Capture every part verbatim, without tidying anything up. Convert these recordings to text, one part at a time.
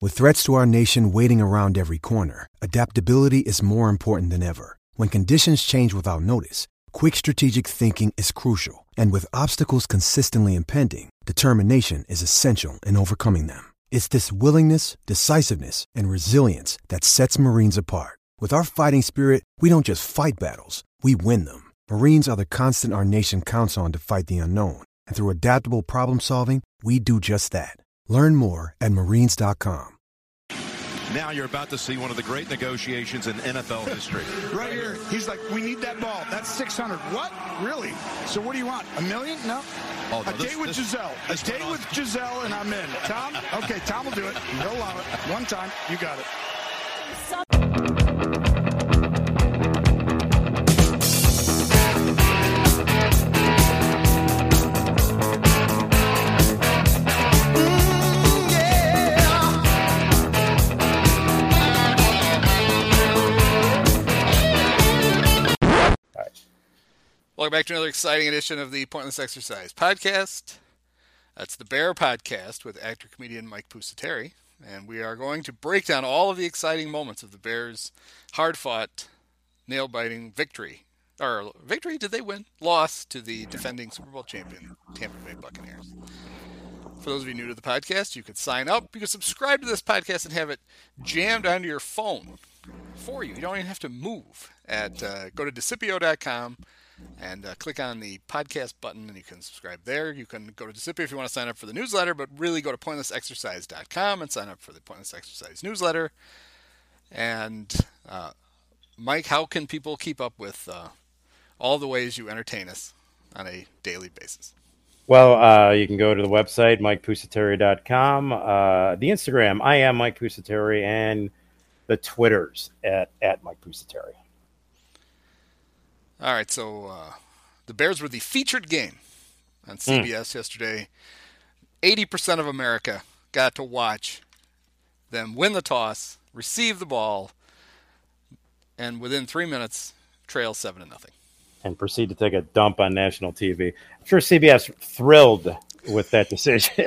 With threats to our nation waiting around every corner, adaptability is more important than ever. When conditions change without notice, quick strategic thinking is crucial. And with obstacles consistently impending, determination is essential in overcoming them. It's this willingness, decisiveness, and resilience that sets Marines apart. With our fighting spirit, we don't just fight battles, we win them. Marines are the constant our nation counts on to fight the unknown. And through adaptable problem solving, we do just that. Learn more at marines dot com. Now you're about to see one of the great negotiations in N F L history. Right here. He's like, we need that ball. That's six hundred. What? Really? So what do you want? A million? No. Oh, no a this, date with this, Giselle. A this date with Giselle, and I'm in. Tom? Okay, Tom will do it. He'll allow it. One time. You got it. Welcome back to another exciting edition of the Pointless Exercise Podcast. That's the Bear Podcast with actor-comedian Mike Pusateri. And we are going to break down all of the exciting moments of the Bears' hard-fought, nail-biting victory. Or victory? Did they win? Loss to the defending Super Bowl champion Tampa Bay Buccaneers. For those of you new to the podcast, you could sign up. You can subscribe to this podcast and have it jammed onto your phone for you. You don't even have to move. At uh, go to Decipio dot com. And uh, click on the podcast button, and you can subscribe there. You can go to Decipio if you want to sign up for the newsletter, but really go to pointless exercise dot com and sign up for the Pointless Exercise newsletter. And, uh, Mike, how can people keep up with uh, all the ways you entertain us on a daily basis? Well, uh, you can go to the website, mike pusateri dot com, uh, the Instagram, I am Mike Pusateri, and the Twitters at, at Mike Pusateri. All right, so uh, the Bears were the featured game on C B S mm. yesterday. eighty percent of America got to watch them win the toss, receive the ball, and within three minutes, trail seven to nothing. And proceed to take a dump on national T V. I'm sure C B S thrilled with that decision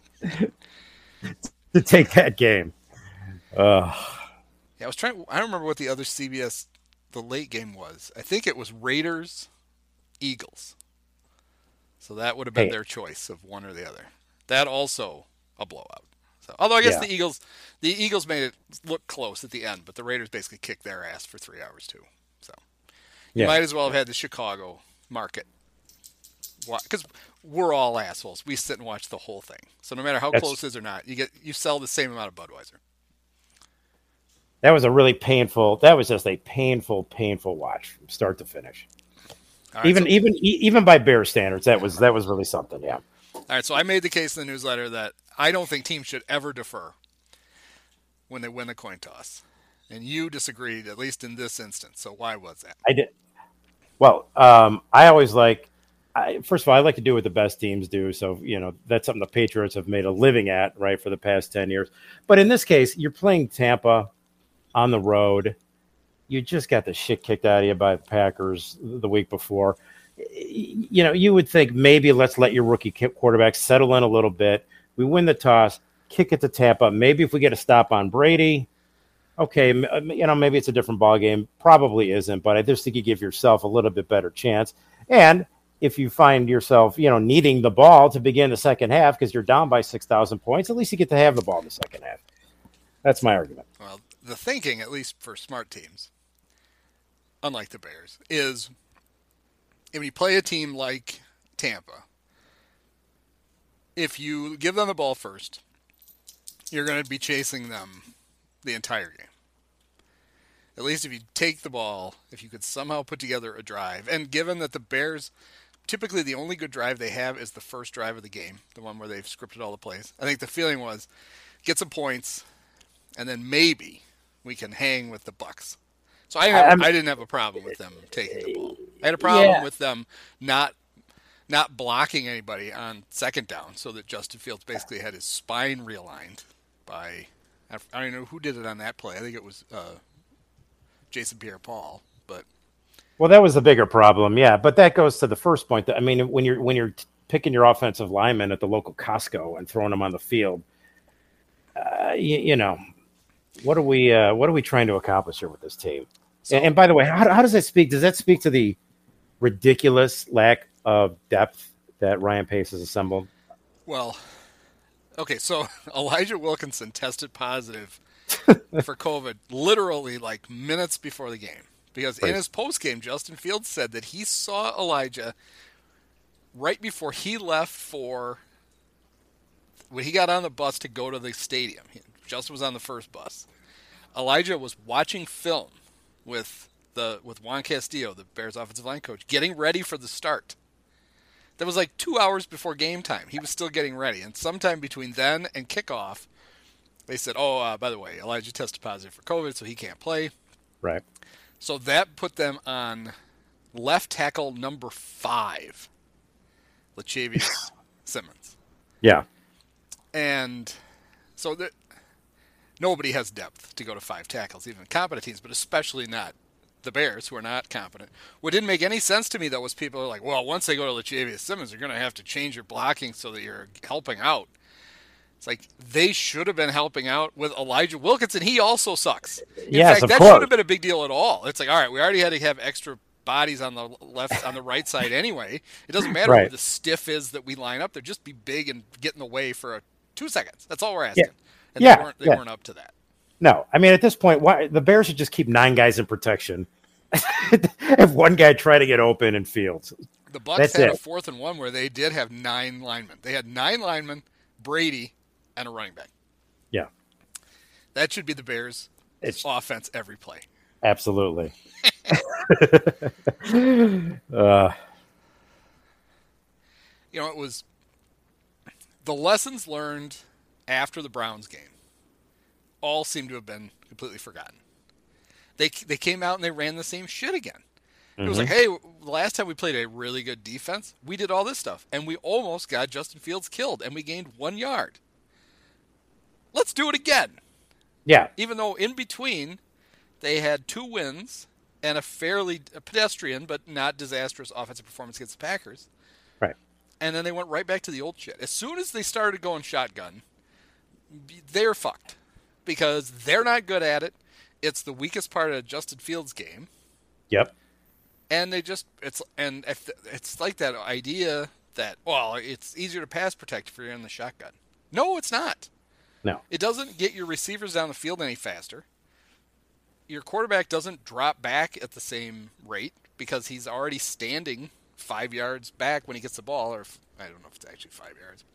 to take that game. Uh. Yeah, I was trying. I don't remember what the other C B S. The late game was. I think it was Raiders, Eagles. So that would have been hey. their choice of one or the other. That also a blowout. So, although I guess yeah. the Eagles, the Eagles made it look close at the end, but the Raiders basically kicked their ass for three hours too. So you yeah. might as well have had the Chicago market, because we're all assholes. We sit and watch the whole thing. So no matter how That's... close it is or not, you get you sell the same amount of Budweiser. That was a really painful. That was just a painful, painful watch from start to finish. Right, even, so, even, even by Bear standards, that was that was really something. Yeah. All right, so I made the case in the newsletter that I don't think teams should ever defer when they win a coin toss, and you disagreed, at least in this instance. So why was that? I did. Well, um, I always like. I, first of all, I like to do what the best teams do. So you know that's something the Patriots have made a living at, right, for the past ten years. But in this case, you're playing Tampa on the road. You just got the shit kicked out of you by the Packers the week before. You know, you would think maybe let's let your rookie quarterback settle in a little bit. We win the toss, kick it to Tampa. Maybe if we get a stop on Brady, okay, you know, maybe it's a different ballgame. Probably isn't, but I just think you give yourself a little bit better chance. And if you find yourself, you know, needing the ball to begin the second half because you're down by six thousand points, at least you get to have the ball in the second half. That's my argument. Well, the thinking, at least for smart teams, unlike the Bears, is if you play a team like Tampa, if you give them the ball first, you're going to be chasing them the entire game. At least if you take the ball, if you could somehow put together a drive, and given that the Bears, typically the only good drive they have is the first drive of the game, the one where they've scripted all the plays. I think the feeling was get some points, and then maybe we can hang with the Bucs. So I didn't have, I didn't have a problem with them taking the ball. I had a problem yeah. with them not not blocking anybody on second down, so that Justin Fields basically had his spine realigned by, I don't know who did it on that play. I think it was uh, Jason Pierre-Paul, but well, that was the bigger problem, yeah. But that goes to the first point. That, I mean, when you're when you're picking your offensive linemen at the local Costco and throwing them on the field, uh, you, you know, what are we uh, what are we trying to accomplish here with this team? So, and, and by the way, how, how does that speak? Does that speak to the ridiculous lack of depth that Ryan Pace has assembled? Well, okay, so Elijah Wilkinson tested positive for COVID literally like minutes before the game. Because right. in his postgame, Justin Fields said that he saw Elijah right before he left for when he got on the bus to go to the stadium. He, Justin was on the first bus. Elijah was watching film with the with Juan Castillo, the Bears offensive line coach, getting ready for the start. That was like two hours before game time. He was still getting ready. And sometime between then and kickoff, they said, oh, uh, by the way, Elijah tested positive for COVID, so he can't play. Right. So that put them on left tackle number five, Lachavious Simmons. Yeah. And so the, nobody has depth to go to five tackles, even competent teams, but especially not the Bears, who are not competent. What didn't make any sense to me, though, was people are like, well, once they go to Lachavious Simmons, you're going to have to change your blocking so that you're helping out. It's like they should have been helping out with Elijah Wilkinson. He also sucks. In yes, fact, of that course. should have been a big deal at all. It's like, all right, we already had to have extra bodies on the left, on the right side anyway. It doesn't matter right. who the stiff is that we line up there. Just be big and get in the way for a, two seconds. That's all we're asking. Yeah. And yeah. they, weren't, they yeah. weren't up to that. No, I mean, at this point, why, the Bears should just keep nine guys in protection. Have one guy try to get open in Fields. The Bucs That's had it. a fourth and one where they did have nine linemen. They had nine linemen, Brady, and a running back. Yeah. That should be the Bears' It's, offense every play. Absolutely. uh, you know, it was the lessons learned after the Browns game all seem to have been completely forgotten. They they came out and they ran the same shit again. It was mm-hmm. like, hey, the last time we played a really good defense, we did all this stuff, and we almost got Justin Fields killed, and we gained one yard. Let's do it again. Yeah. Even though in between they had two wins and a fairly a pedestrian but not disastrous offensive performance against the Packers. Right. And then they went right back to the old shit. As soon as they started going shotgun, they're fucked because they're not good at it. It's the weakest part of Justin Fields' game. Yep. And they just it's and if it's like that idea that well, it's easier to pass protect if you're in the shotgun. No, it's not. No. It doesn't get your receivers down the field any faster. Your quarterback doesn't drop back at the same rate because he's already standing five yards back when he gets the ball, or if, I don't know if it's actually five yards.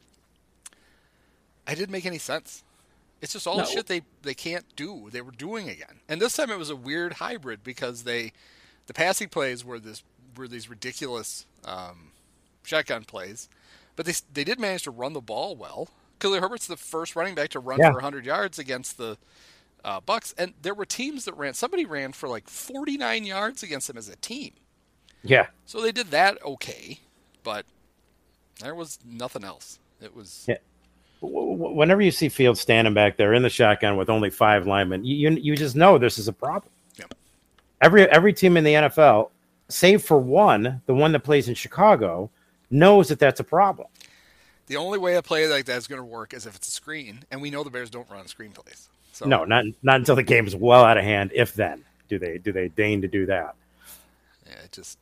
It didn't make any sense. It's just all No. the shit they, they can't do. They were doing again. And this time it was a weird hybrid because they the passing plays were this were these ridiculous um, shotgun plays, but they they did manage to run the ball well. Khalil Herbert's the first running back to run Yeah. for one hundred yards against the uh, Bucs, and there were teams that ran. Somebody ran for like forty-nine yards against them as a team. Yeah. So they did that okay, but there was nothing else. It was Yeah. Whenever you see Fields standing back there in the shotgun with only five linemen, you you, you just know this is a problem. Yeah. Every every team in the N F L, save for one, the one that plays in Chicago, knows that that's a problem. the only way a play like that is going to work is if it's a screen, and we know the Bears don't run screen plays. So No, not not until the game is well out of hand. If then do they do they deign to do that? yeah, it just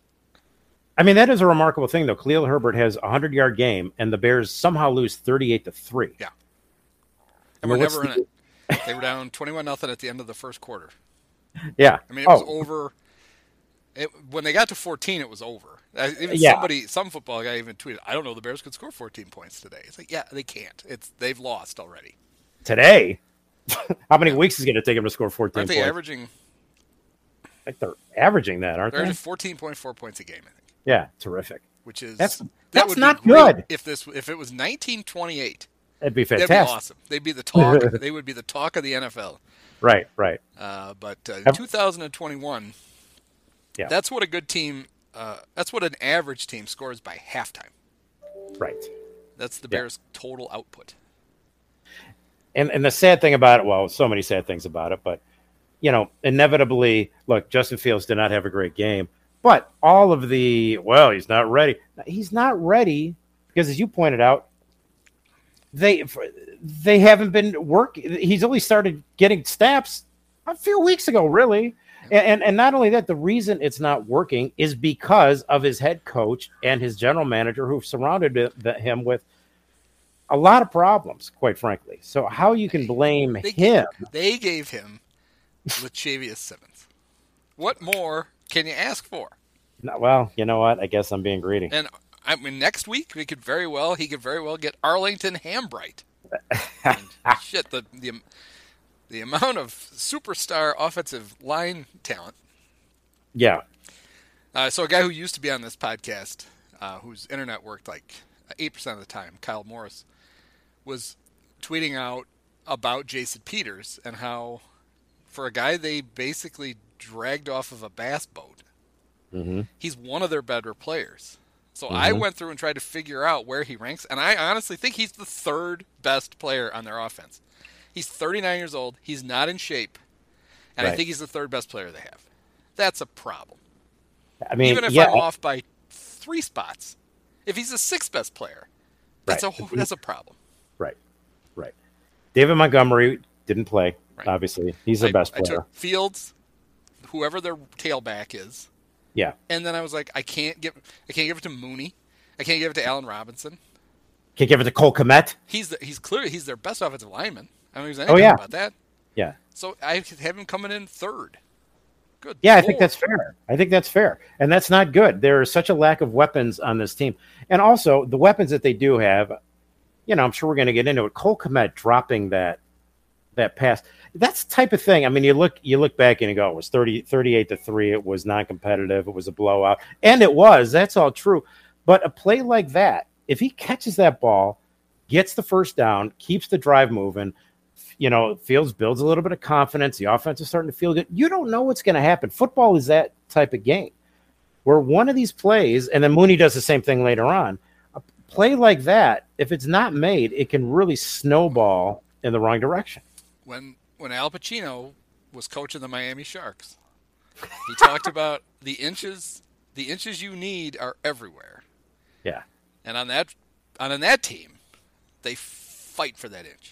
I mean, that is a remarkable thing, though. Khalil Herbert has a hundred-yard game, and the Bears somehow lose thirty-eight to three. yeah. I And mean, we're what's never the- in it. They were down twenty-one nothing at the end of the first quarter. Yeah. I mean, it was oh, over. It, when they got to fourteen, it was over. Uh, Even Yeah. somebody, some football guy even tweeted, "I don't know the Bears could score fourteen points today." It's like, yeah, they can't. It's they've lost already. today. How many weeks is it going to take them to score fourteen Aren't they points? averaging? I think they're averaging that, aren't They're they? averaging fourteen point four points a game, I think. Yeah, terrific. Which is That's- that that's would be not great good. If this if it was nineteen twenty-eight, That'd be that'd fantastic. be awesome. They'd be the talk. They would be the talk of the N F L. Right, right. Uh, but uh, Have- two thousand twenty-one, Yeah. that's what a good team. Uh, that's what an average team scores by halftime. Right. That's the Yeah. Bears' total output. And and the sad thing about it, well, so many sad things about it, but you know, inevitably, look, Justin Fields did not have a great game, but all of the well, he's not ready. He's not ready because, as you pointed out, they they haven't been working. He's only started getting snaps a few weeks ago, really. And, and and not only that, the reason it's not working is because of his head coach and his general manager, who've surrounded him with a lot of problems, quite frankly. So how you can blame they him? Gave, they gave him Latavius Simmons. What more can you ask for? No, well, you know what? I guess I'm being greedy. And I mean, next week we could very well he could very well get Arlington Hambright. I mean, shit, the the the amount of superstar offensive line talent. Yeah. Uh, so a guy who used to be on this podcast, uh, whose internet worked like eight percent of the time, Kyle Morris, was tweeting out about Jason Peters and how, for a guy they basically dragged off of a bass boat, mm-hmm. he's one of their better players. So mm-hmm. I went through and tried to figure out where he ranks, and I honestly think he's the third best player on their offense. He's thirty-nine years old. He's not in shape, and right. I think he's the third best player they have. That's a problem. I mean, even if yeah, I'm off by three spots, if he's the sixth best player, that's right. a that's a problem. Right, right. David Montgomery didn't play. Right. Obviously, he's the I, best I player. took Fields, whoever their tailback is. Yeah. And then I was like, I can't give I can't give it to Mooney. I can't give it to Allen Robinson. Can't give it to Cole Kmet. He's the, he's clearly he's their best offensive lineman. I don't think there's anything oh, yeah. about that. Yeah. So I have him coming in third. Good. Yeah, I Lord. think that's fair. I think that's fair. And that's not good. There is such a lack of weapons on this team. And also, the weapons that they do have, you know, I'm sure we're going to get into it. Cole Kmet dropping that that pass. That's the type of thing. I mean, you look you look back and you go, it was thirty, thirty-eight to three. It was non-competitive. It was a blowout. And it was. That's all true. But a play like that, if he catches that ball, gets the first down, keeps the drive moving, you know, Fields builds a little bit of confidence. The offense is starting to feel good. You don't know what's going to happen. Football is that type of game where one of these plays, and then Mooney does the same thing later on, a play like that, if it's not made, it can really snowball in the wrong direction. When when Al Pacino was coaching the Miami Sharks, he talked about the inches the inches you need are everywhere. Yeah. And on that on that team, they fight for that inch.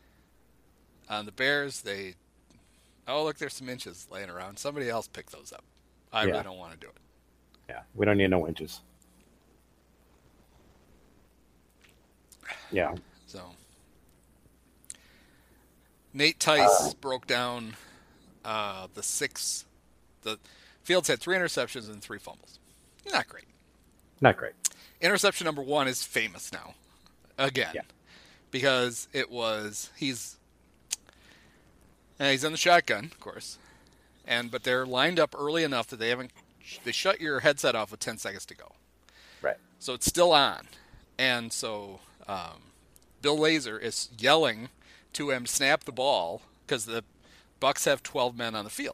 On the Bears, they, oh, look, there's some inches laying around. Somebody else pick those up. I yeah. really don't want to do it. Yeah, we don't need no inches. Yeah. So, Nate Tice uh, broke down uh, the six. The Fields had three interceptions and three fumbles. Not great. Not great. Interception number one is famous now. Again. Yeah. Because it was, he's... And he's in the shotgun, of course, and but they're lined up early enough that they haven't. They shut your headset off with ten seconds to go. Right. So it's still on, and so um, Bill Lazor is yelling to him, snap the ball, because the Bucs have twelve men on the field.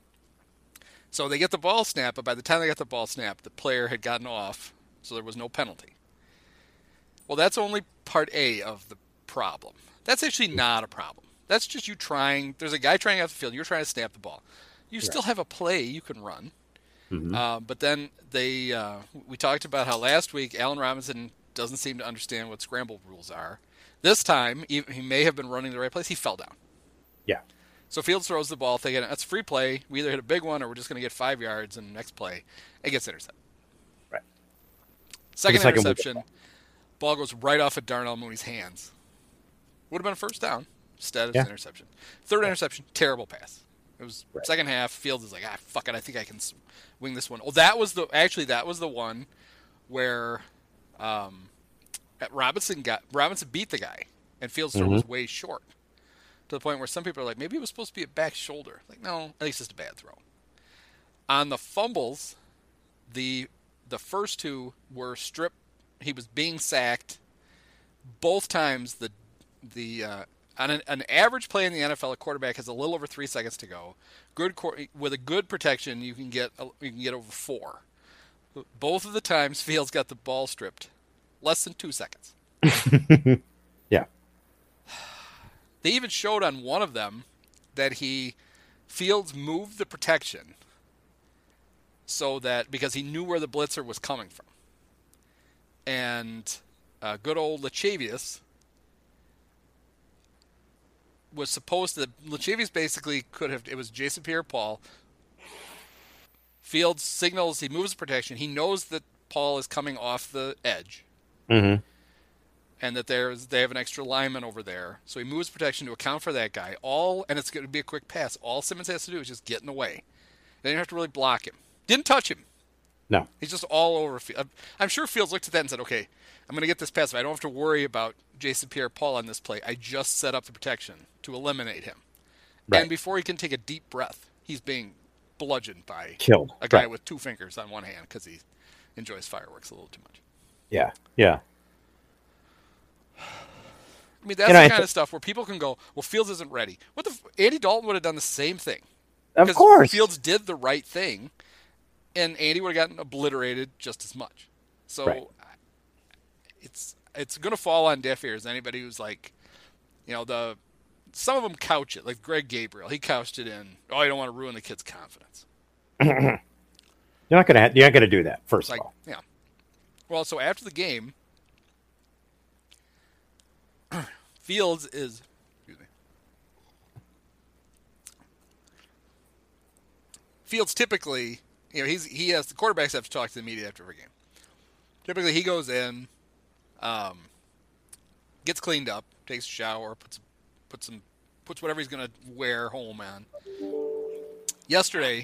So they get the ball snapped, but by the time they got the ball snapped, the player had gotten off, so there was no penalty. Well, that's only part A of the problem. That's actually not a problem. That's just you trying. There's a guy trying out the field. You're trying to snap the ball. You still have a play you can run. Mm-hmm. Uh, but then they, uh, we talked about how last week Allen Robinson doesn't seem to understand what scramble rules are. This time, he, he may have been running the right place. He fell down. Yeah. So Fields throws the ball thinking, that's a free play. We either hit a big one or we're just going to get five yards, and next play, it gets intercepted. Right. Second, second interception, ball. ball goes right off of Darnell Mooney's hands. Would have been a first down. Instead of yeah. an interception. Third interception, terrible pass. It was right. second half. Fields is like, ah, fuck it. I think I can wing this one. Oh, that was the actually that was the one where um, Robinson got Robinson beat the guy, and Fields' throw mm-hmm. was way short to the point where some people are like, maybe it was supposed to be a back shoulder. Like, no, at least it's just a bad throw. On the fumbles, the the first two were strip. He was being sacked both times. The the uh, On an, an average play in the N F L, a quarterback has a little over three seconds to go. Good with a good protection, you can get you can get over four. Both of the times, Fields got the ball stripped, less than two seconds. Yeah. They even showed on one of them that he Fields moved the protection so that because he knew where the blitzer was coming from, and uh, good old Latavius was supposed to. Lachavious basically could have. It was Jason Pierre-Paul. Fields signals. He moves protection. He knows that Paul is coming off the edge. Mm-hmm. And that there's they have an extra lineman over there. So he moves protection to account for that guy. All and it's going to be a quick pass. All Simmons has to do is just get in the way. They didn't have to really block him. Didn't touch him. No. He's just all over. I'm sure Fields looked at that and said, okay, I'm going to get this pass. I don't have to worry about Jason Pierre-Paul on this play. I just set up the protection to eliminate him. Right. And before he can take a deep breath, he's being bludgeoned by Killed. a guy right. with two fingers on one hand because he enjoys fireworks a little too much. Yeah, yeah. I mean, that's you know, the kind th- of stuff where people can go, well, Fields isn't ready. What the? F- Andy Dalton would have done the same thing. Of course. Fields did the right thing, and Andy would have gotten obliterated just as much. So right. it's it's going to fall on deaf ears. Anybody who's like, you know, the some of them couch it, like Greg Gabriel. He couched it in, oh, you don't want to ruin the kid's confidence. You're not going to you're not going to do that, first like, of all. Yeah. Well, so after the game, Fields is, excuse me. Fields typically, you know, he's he has the quarterbacks have to talk to the media after every game. Typically, he goes in, um, gets cleaned up, takes a shower, puts puts some puts whatever he's gonna wear home on. Yesterday,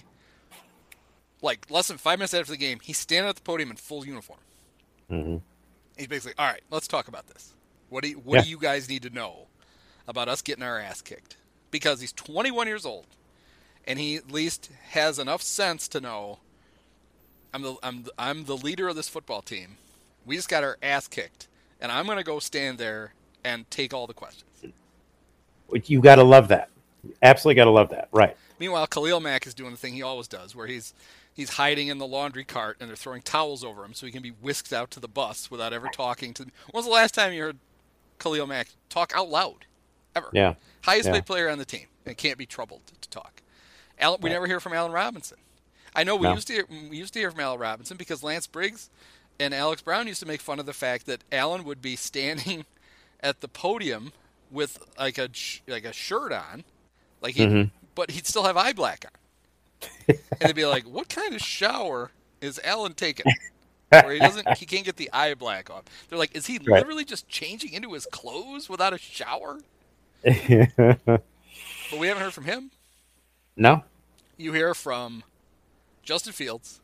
like less than five minutes after the game, he's standing at the podium in full uniform. Mm-hmm. He's basically, all right, let's talk about this. What do you, what yeah. do you guys need to know about us getting our ass kicked? Because he's twenty-one years old, and he at least has enough sense to know I'm the I'm the, I'm the leader of this football team. We just got our ass kicked, and I'm going to go stand there and take all the questions. You got to love that. Absolutely got to love that. Right. Meanwhile, Khalil Mack is doing the thing he always does, where he's he's hiding in the laundry cart, and they're throwing towels over him so he can be whisked out to the bus without ever talking to them. When was the last time you heard Khalil Mack talk out loud? Ever. Yeah. Highest yeah. paid player on the team, and can't be troubled to talk. Allen, we right. never hear from Allen Robinson. I know we no. used to hear, we used to hear from Allen Robinson because Lance Briggs and Alex Brown used to make fun of the fact that Allen would be standing at the podium with like a like a shirt on, like he, mm-hmm. but he'd still have eye black on, and they'd be like, "What kind of shower is Allen taking?" Where he doesn't, he can't get the eye black off. They're like, "Is he right. literally just changing into his clothes without a shower?" But we haven't heard from him. No. You hear from Justin Fields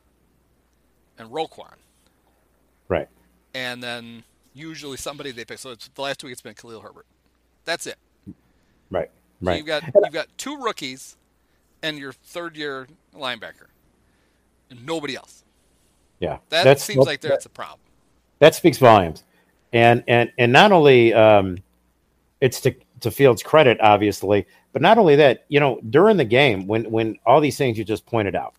and Roquan. Right. And then usually somebody they pick. So it's, the last week it's been Khalil Herbert. That's it. Right. So right. you've got you've got two rookies and your third year linebacker. And nobody else. Yeah. That that's, seems like that's a problem. That speaks volumes. And and and not only um, it's to to Fields' credit, obviously, but not only that, you know, during the game, when when all these things you just pointed out,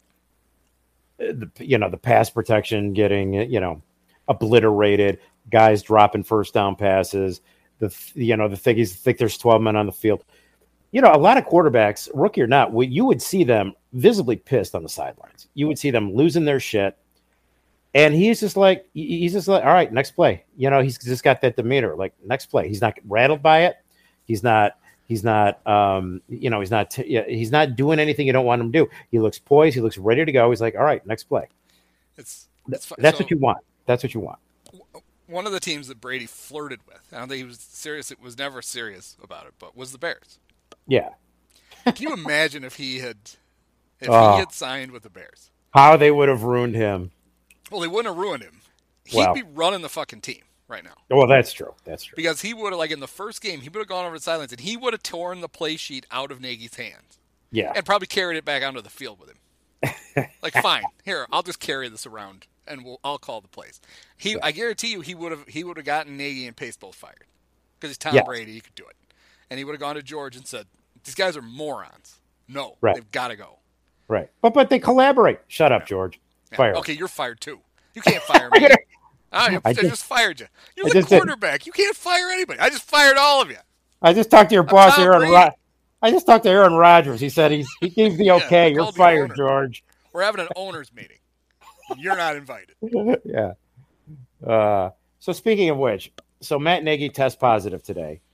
the, you know, the pass protection getting, you know, obliterated, guys dropping first down passes, the you know the thing is think there's twelve men on the field. You know, a lot of quarterbacks, rookie or not, you would see them visibly pissed on the sidelines. You would see them losing their shit. And he's just like, he's just like, all right, next play. You know, he's just got that demeanor, like next play. He's not rattled by it. He's not, he's not, um, you know, he's not, t- he's not doing anything you don't want him to do. He looks poised. He looks ready to go. He's like, all right, next play. It's, it's That's so, what you want. That's what you want. One of the teams that Brady flirted with, I don't think he was serious. It was never serious about it, but was the Bears. Yeah. Can you imagine if he had, if oh, he had signed with the Bears? How they would have ruined him. Well, they wouldn't have ruined him. He'd well, be running the fucking team right now. Well, that's true. That's true. Because he would have, like in the first game, he would have gone over the sidelines and he would have torn the play sheet out of Nagy's hands. Yeah. And probably carried it back onto the field with him. Like, fine, here, I'll just carry this around and we'll I'll call the plays. He, yeah. I guarantee you, he would have he would have gotten Nagy and Pace both fired because he's Tom yes. Brady. He could do it, and he would have gone to George and said, "These guys are morons. No, right. they've got to go." Right. But but they collaborate. Shut up, yeah. George. Yeah. Fire. Okay, you're fired too. You can't fire me. I, I just, just fired you. You're I the quarterback. Did. You can't fire anybody. I just fired all of you. I just talked to your I'm boss, Aaron. Ro- I just talked to Aaron Rodgers. He said he's he gave the okay. yeah, you're fired, George. We're having an owners meeting. You're not invited. yeah. Uh, so speaking of which, so Matt Nagy tests positive today.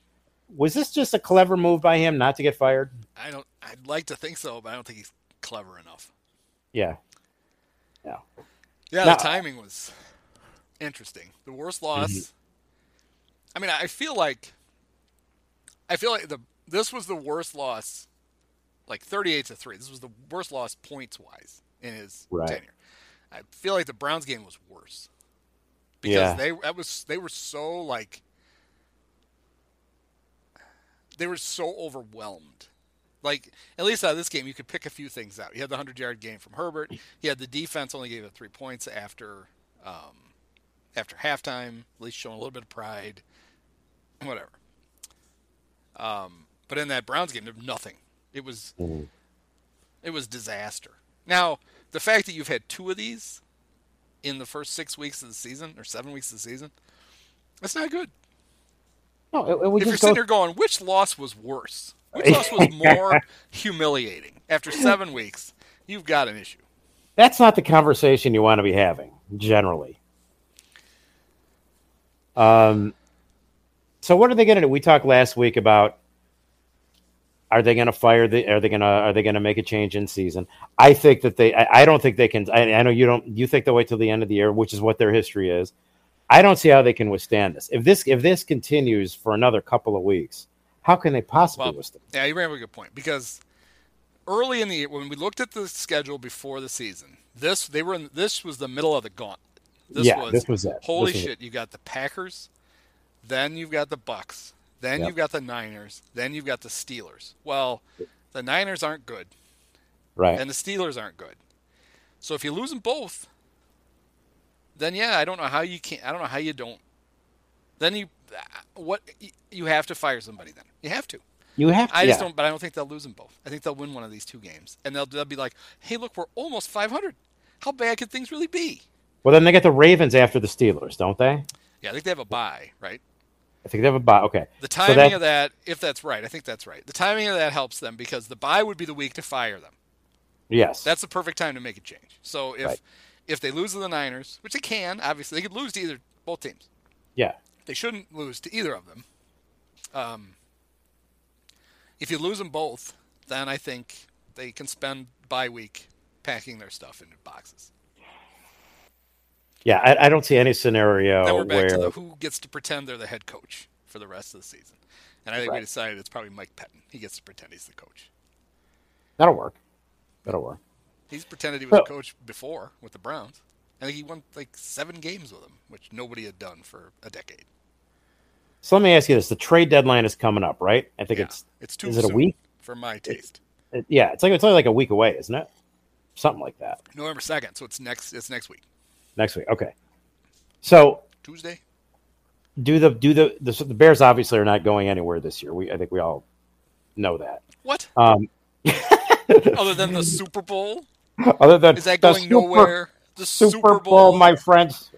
Was this just a clever move by him not to get fired? I don't. I'd like to think so, but I don't think he's clever enough. Yeah. Yeah. Yeah, Now, the timing was interesting. The worst loss. Mm-hmm. I mean, I feel like I feel like the this was the worst loss, like thirty-eight to three. This was the worst loss points wise in his right. tenure. I feel like the Browns game was worse because yeah. they that was they were so like they were so overwhelmed. Like, at least out of this game, you could pick a few things out. You had the hundred-yard game from Herbert. He had the defense only gave it three points after um, after halftime, at least showing a little bit of pride, whatever. Um, but in that Browns game, there was nothing. It was mm. it was disaster. Now, the fact that you've had two of these in the first six weeks of the season, or seven weeks of the season, that's not good. No, it, it if you're sitting go... there going, which loss was worse? Which loss was more humiliating? After seven weeks, you've got an issue. That's not the conversation you want to be having, generally. Um. So what are they going to do? We talked last week about are they going to fire the? Are they going to? Are they going to make a change in season? I think that they. I, I don't think they can. I, I know you don't. You think they'll wait till the end of the year, which is what their history is. I don't see how they can withstand this. If this if this continues for another couple of weeks, how can they possibly well, withstand? Yeah, you bring up a good point because early in the when we looked at the schedule before the season, this they were in, this was the middle of the gauntlet. This yeah, was, this was it. Holy this shit! it. You got the Packers, then you've got the Bucks, then yep. you've got the Niners, then you've got the Steelers. Well, the Niners aren't good, right? And the Steelers aren't good. So if you lose them both, then yeah, I don't know how you can't. I don't know how you don't. Then you, what you have to fire somebody. Then you have to. You have to. I just yeah. don't. But I don't think they'll lose them both. I think they'll win one of these two games, and they'll they'll be like, hey, look, we're almost five hundred. How bad could things really be? Well, then they get the Ravens after the Steelers, don't they? Yeah, I think they have a bye, right? I think they have a bye. Okay. The timing so that, of that, if that's right, I think that's right. The timing of that helps them because the bye would be the week to fire them. Yes. That's the perfect time to make a change. So if right. if they lose to the Niners, which they can, obviously, they could lose to either both teams. Yeah. They shouldn't lose to either of them. Um, if you lose them both, then I think they can spend bye week packing their stuff into boxes. Yeah, I, I don't see any scenario then we're back where to the who gets to pretend they're the head coach for the rest of the season. And I think right. we decided it's probably Mike Pettin. He gets to pretend he's the coach. That'll work. That'll work. He's pretended he was well, a coach before with the Browns. I think he won like seven games with them, which nobody had done for a decade. So let me ask you this: the trade deadline is coming up, right? I think yeah, it's it's too is it soon a week for my taste. It, it, yeah, it's like it's only like a week away, isn't it? Something like that. November second, so it's next. It's next week. Next week, okay. So Tuesday. Do the do the, the the Bears obviously are not going anywhere this year. We I think we all know that. What? Um, Other than the Super Bowl? Other than is that going super, nowhere? The Super, Super Bowl, Bowl, my friends.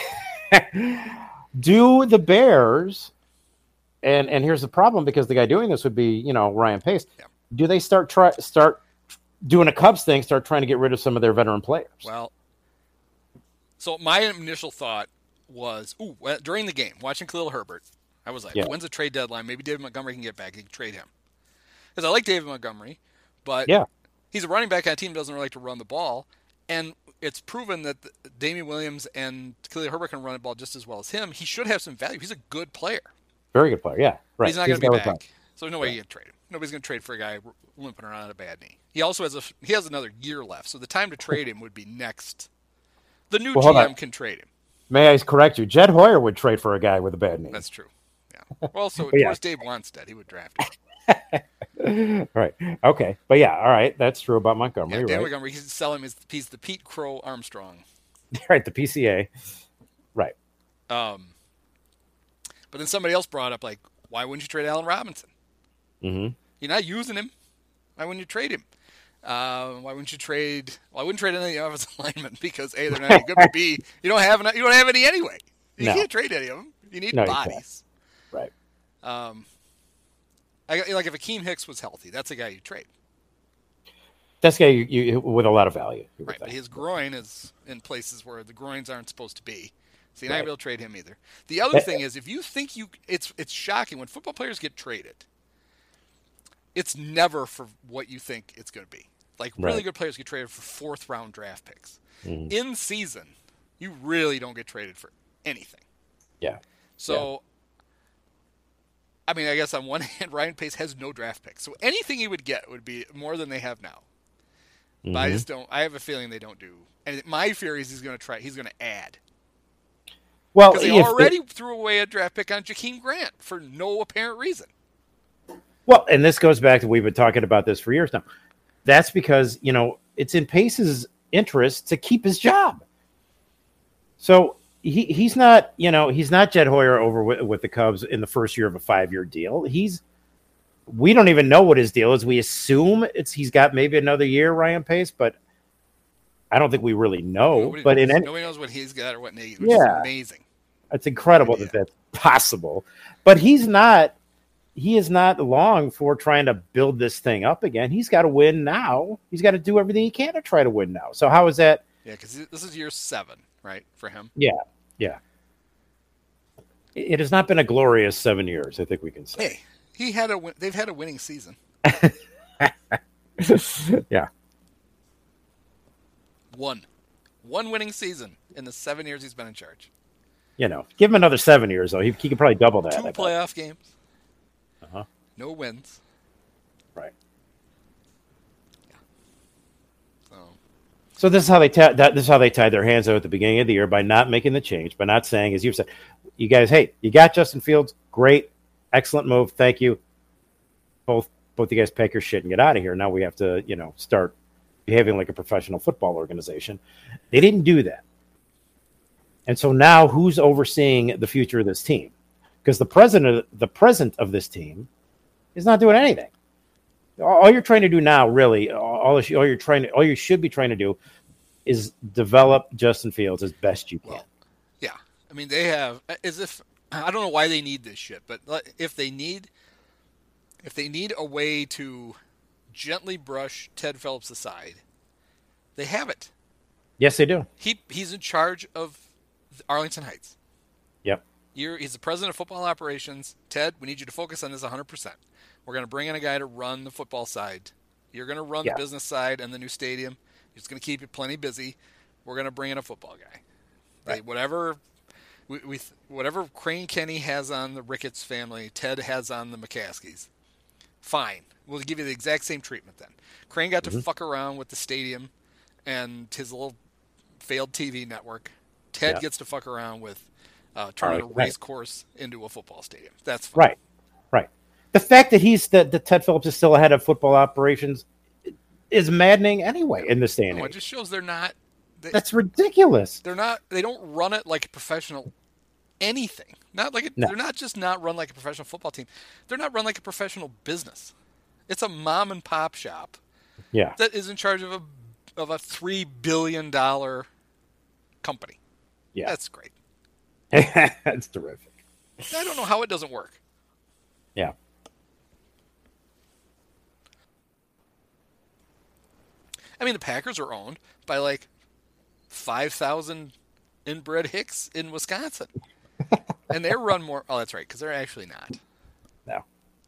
Do the Bears? And and here's the problem because the guy doing this would be you know Ryan Pace. Yeah. Do they start try start doing a Cubs thing? Start trying to get rid of some of their veteran players? Well, so my initial thought was, ooh, during the game watching Khalil Herbert, I was like, yeah. when's the trade deadline? Maybe David Montgomery can get back. He can trade him because I like David Montgomery, but yeah. he's a running back on a team that doesn't really like to run the ball, and it's proven that Damian Williams and Khalil Herbert can run the ball just as well as him. He should have some value. He's a good player. Very good player, yeah. Right. He's not going to be back, time. So there's no way right. you can trade him. Nobody's going to trade for a guy limping around on a bad knee. He also has a he has another year left, so the time to trade him would be next. The new well, G M can trade him. May I correct you? Jed Hoyer would trade for a guy with a bad knee. That's true. Yeah. Well, so yeah. where's Dave Wanstead? He would draft him. Right. Okay. But yeah, all right. That's true about Montgomery. Yeah, Dan right? Montgomery, he's sell him as he's the Pete Crow Armstrong. Right. The P C A. Right. Um. But then somebody else brought up like, why wouldn't you trade Allen Robinson? Mm-hmm. You're not using him. Why wouldn't you trade him? Uh, why wouldn't you trade? Well, I wouldn't trade any of his alignment because A, they're not any good, but B, you don't have you don't have any anyway. You no. can't trade any of them. You need no, bodies. You right. Um. I like if Akeem Hicks was healthy, that's a guy you trade. That's a guy you, you with a lot of value. Right, but his groin is in places where the groins aren't supposed to be. So you're not Right. gonna be able to trade him either. The other thing is, if you think you, it's it's shocking when football players get traded. It's never for what you think it's going to be. Like really Right. good players get traded for fourth round draft picks. Mhm. In season, you really don't get traded for anything. Yeah. So, I mean, I guess on one hand, Ryan Pace has no draft picks, so anything he would get would be more than they have now. But I Mhm. just don't. I have a feeling they don't do. And my fear is he's going to try. He's going to add Well, because they if already threw away a draft pick on Jakeem Grant for no apparent reason. Well, and this goes back to we've been talking about this for years now. That's because, you know, it's in Pace's interest to keep his job. So he he's not, you know, he's not Jed Hoyer over with, with the Cubs in the first year of a five-year deal. He's we don't even know what his deal is. We assume it's he's got maybe another year, Ryan Pace, but I don't think we really know. Nobody, but in knows, any, nobody knows what he's got or what Nagy. Which Yeah. is amazing. it's incredible that that's possible. But he's not. He is not long for trying to build this thing up again. He's got to win now. He's got to do everything he can to try to win now. So how is that? Yeah, because this is year seven, right, for him. Yeah, yeah. It has not been a glorious seven years, I think we can say. Hey, he had a. Win- they've had a winning season. Yeah. One, one winning season in the seven years he's been in charge. You know, give him another seven years, though. He, he could probably double that. Two I bet. playoff games. Uh-huh. No wins. Right. So So this is how they ta- that, this is how they tied their hands out at the beginning of the year by not making the change, by not saying, as you've said, you guys, hey, you got Justin Fields, great, excellent move, thank you. Both both you guys pack your shit and get out of here. Now we have to, you know, start behaving like a professional football organization. They didn't do that, and so now who's overseeing the future of this team? Because the president, the present of this team, is not doing anything. All you're trying to do now, really, all, all you're trying to, all you should be trying to do, is develop Justin Fields as best you can. well, yeah. I mean, they have as if I don't know why they need this shit, but if they need, if they need a way to gently brush Ted Phillips aside, they have it. Yes, they do. He he's in charge of Arlington Heights. Yep. You're, he's the president of football operations. Ted, we need you to focus on this one hundred percent. We're going to bring in a guy to run the football side. You're going to run Yeah. the business side and the new stadium. He's going to keep you plenty busy. We're going to bring in a football guy. They, Right. whatever we, we whatever Crane Kenny has on the Ricketts family, Ted has on the McCaskies. Fine. We'll give you the exact same treatment then. Crane got Mm-hmm. to fuck around with the stadium and his little failed T V network. Ted Yeah. gets to fuck around with uh, turning a Right. race course into a football stadium. That's fine. Right. Right. The fact that he's that the Ted Phillips is still ahead of football operations is maddening anyway in this day and No, it age. just shows they're not. They, That's ridiculous. they're not. They don't run it like a professional anything. Not like a, No. they're not just not run like a professional football team. They're not run like a professional business. It's a mom and pop shop Yeah. that is in charge of a of a three billion dollar company. Yeah. That's great. That's terrific. I don't know how it doesn't work. Yeah. I mean, the Packers are owned by like five thousand inbred hicks in Wisconsin. And they're run more. Oh, that's right, because they're actually not. No.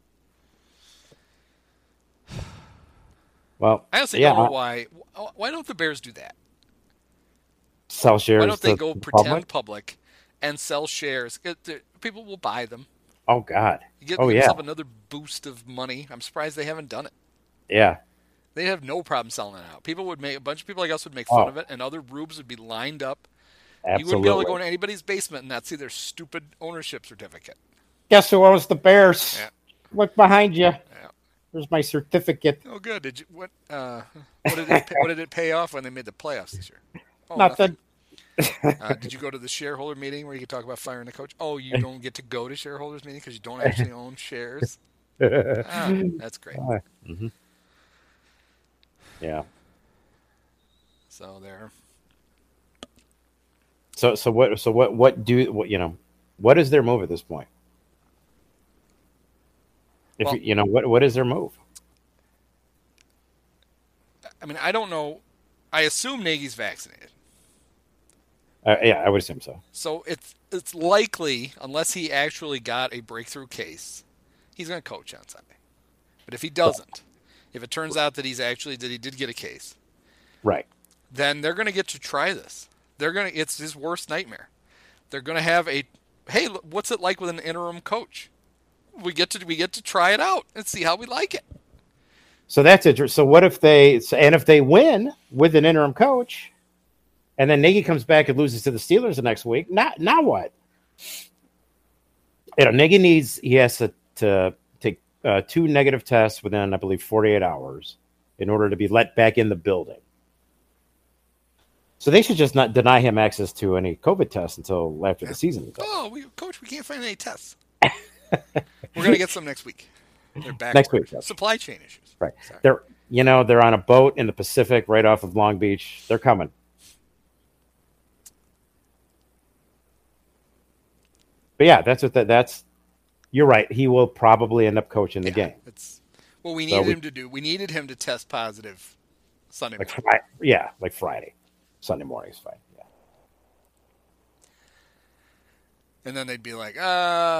Well, I honestly yeah, don't know why. Why don't the Bears do that? sell shares. Why don't they to go the pretend public? public and sell shares? It- the- People will buy them. Oh God. You get oh yeah. yourself another boost of money. I'm surprised they haven't done it. Yeah. They have no problem selling it out. People would make a bunch of people like us would make fun Oh. of it, and other rubes would be lined up. Absolutely. You wouldn't be able to go into anybody's basement and not see their stupid ownership certificate. Guess who owns the Bears? Yeah. Look behind you. Yeah. There's my certificate. Oh, good. Did you what? Uh, what did it? Pay, what did it pay off when they made the playoffs this year? Oh, Nothing. Uh, did you go to the shareholder meeting where you could talk about firing the coach? Oh, you don't get to go to shareholders meeting because you don't actually own shares. Ah, that's great. Mm-hmm. Yeah. So there. So so what so what what do what you know what is their move at this point? If Well- you, you know what what is their move? I mean, I don't know. I assume Nagy's vaccinated. Uh, yeah, I would assume so. So it's it's likely, unless he actually got a breakthrough case, he's going to coach on Sunday. But if he doesn't, if it turns out that he's actually that he did get a case, right, then they're going to get to try this. They're going to. It's his worst nightmare. They're going to have a, hey, what's it like with an interim coach? We get to we get to try it out and see how we like it. So that's it. So what if they and if they win with an interim coach, and then Nagy comes back and loses to the Steelers the next week? Now, now what? You know, Nagy needs he has to, to take uh, two negative tests within, I believe, forty-eight hours in order to be let back in the building. So they should just not deny him access to any COVID tests until after the season. Oh, we, coach, we can't find any tests. We're gonna get some next week. They're back next week. Yes. Supply chain issues. Right. Sorry. They're you know they're on a boat in the Pacific right off of Long Beach. They're coming. But yeah, that's what that, that's. You're right. He will probably end up coaching the yeah, game. It's what we So needed we, him to do. We needed him to test positive Sunday like morning. Friday, yeah, like Friday, Sunday morning is fine. Yeah. And then they'd be like, uh,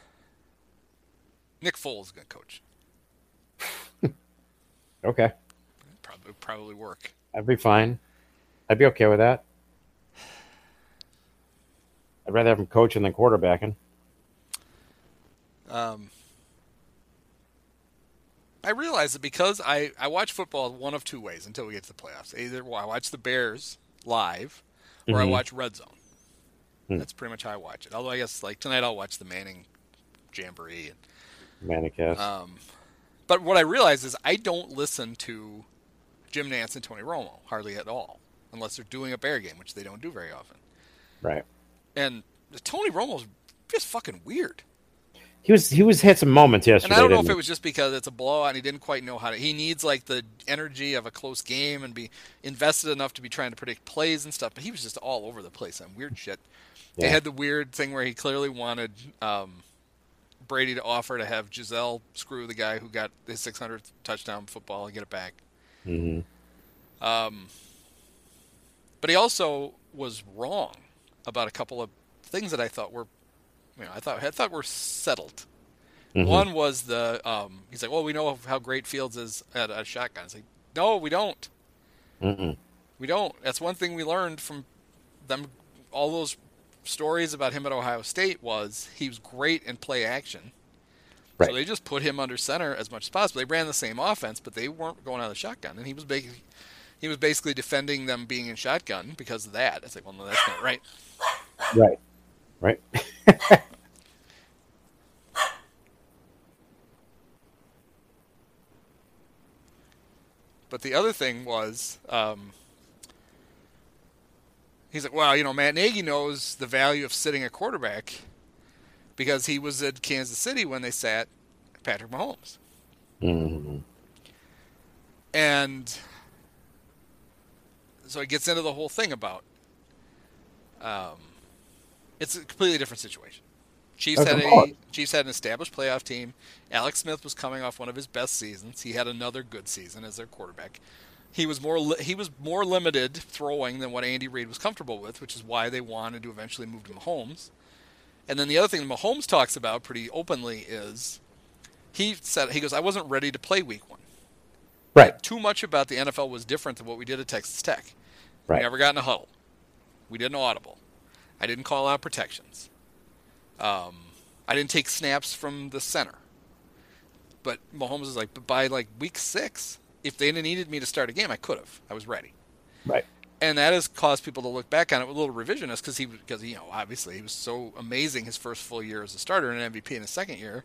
Nick Foles is going to coach. Okay. Probably probably work. I'd be fine. I'd be okay with that. I'd rather have him coaching than quarterbacking. Um, I realize that because I, I watch football one of two ways until we get to the playoffs. Either I watch the Bears live or mm-hmm. I watch Red Zone. Mm. That's pretty much how I watch it. Although I guess like tonight I'll watch the Manning Jamboree. And, Manicast. Um, but what I realize is I don't listen to Jim Nantz and Tony Romo hardly at all unless they're doing a Bear game, which they don't do very often. Right. And Tony Romo's just fucking weird. He was he was had some moments yesterday. And I don't know if he? it was just because it's a blowout and he didn't quite know how to. He needs like the energy of a close game and be invested enough to be trying to predict plays and stuff. But he was just all over the place on weird shit. Yeah. They had the weird thing where he clearly wanted um, Brady to offer to have Giselle screw the guy who got his six hundredth touchdown football and get it back. Mm-hmm. Um, but he also was wrong about a couple of things that I thought were. You know, I thought I thought were settled. Mm-hmm. One was the um, he's like, well, we know how great Fields is at a shotgun. It's like, no, we don't. Mm-mm. We don't. That's one thing we learned from them. All those stories about him at Ohio State was he was great in play action. Right. So they just put him under center as much as possible. They ran the same offense, but they weren't going out of the shotgun, and he was basically he was basically defending them being in shotgun because of that. It's like, well, no, that's not right. Right. Right. But the other thing was, um, he's like, well, you know, Matt Nagy knows the value of sitting a quarterback because he was at Kansas City when they sat Patrick Mahomes. Mm-hmm. And so it gets into the whole thing about um, it's a completely different situation. Chiefs had a Chiefs had an established playoff team. Alex Smith was coming off one of his best seasons. He had another good season as their quarterback. He was more li- he was more limited throwing than what Andy Reid was comfortable with, which is why they wanted to eventually move to Mahomes. And then the other thing that Mahomes talks about pretty openly is he said he goes, I wasn't ready to play week one. Right. Too much about the N F L was different than what we did at Texas Tech. Right. We never got in a huddle. We did an audible. I didn't call out protections. Um, I didn't take snaps from the center. But Mahomes is like, but by like week six, if they needed me to start a game, I could have. I was ready. Right. And that has caused people to look back on it with a little revisionist because he, because you know, obviously he was so amazing his first full year as a starter and an M V P in his second year.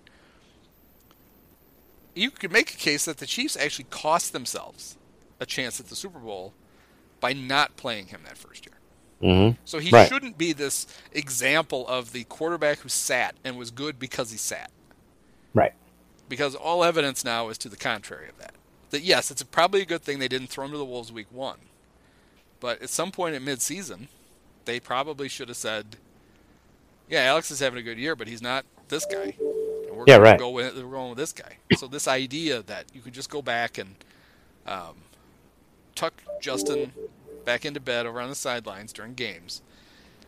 You could make a case that the Chiefs actually cost themselves a chance at the Super Bowl by not playing him that first year. Mm-hmm. So he right. shouldn't be this example of the quarterback who sat and was good because he sat. Right. Because all evidence now is to the contrary of that. That yes, it's probably a good thing they didn't throw him to the Wolves week one. But at some point in midseason, they probably should have said, yeah, Alex is having a good year, but he's not this guy. And we're yeah, going right. to go with, we're going with this guy. So this idea that you could just go back and um, tuck Justin back into bed over on the sidelines during games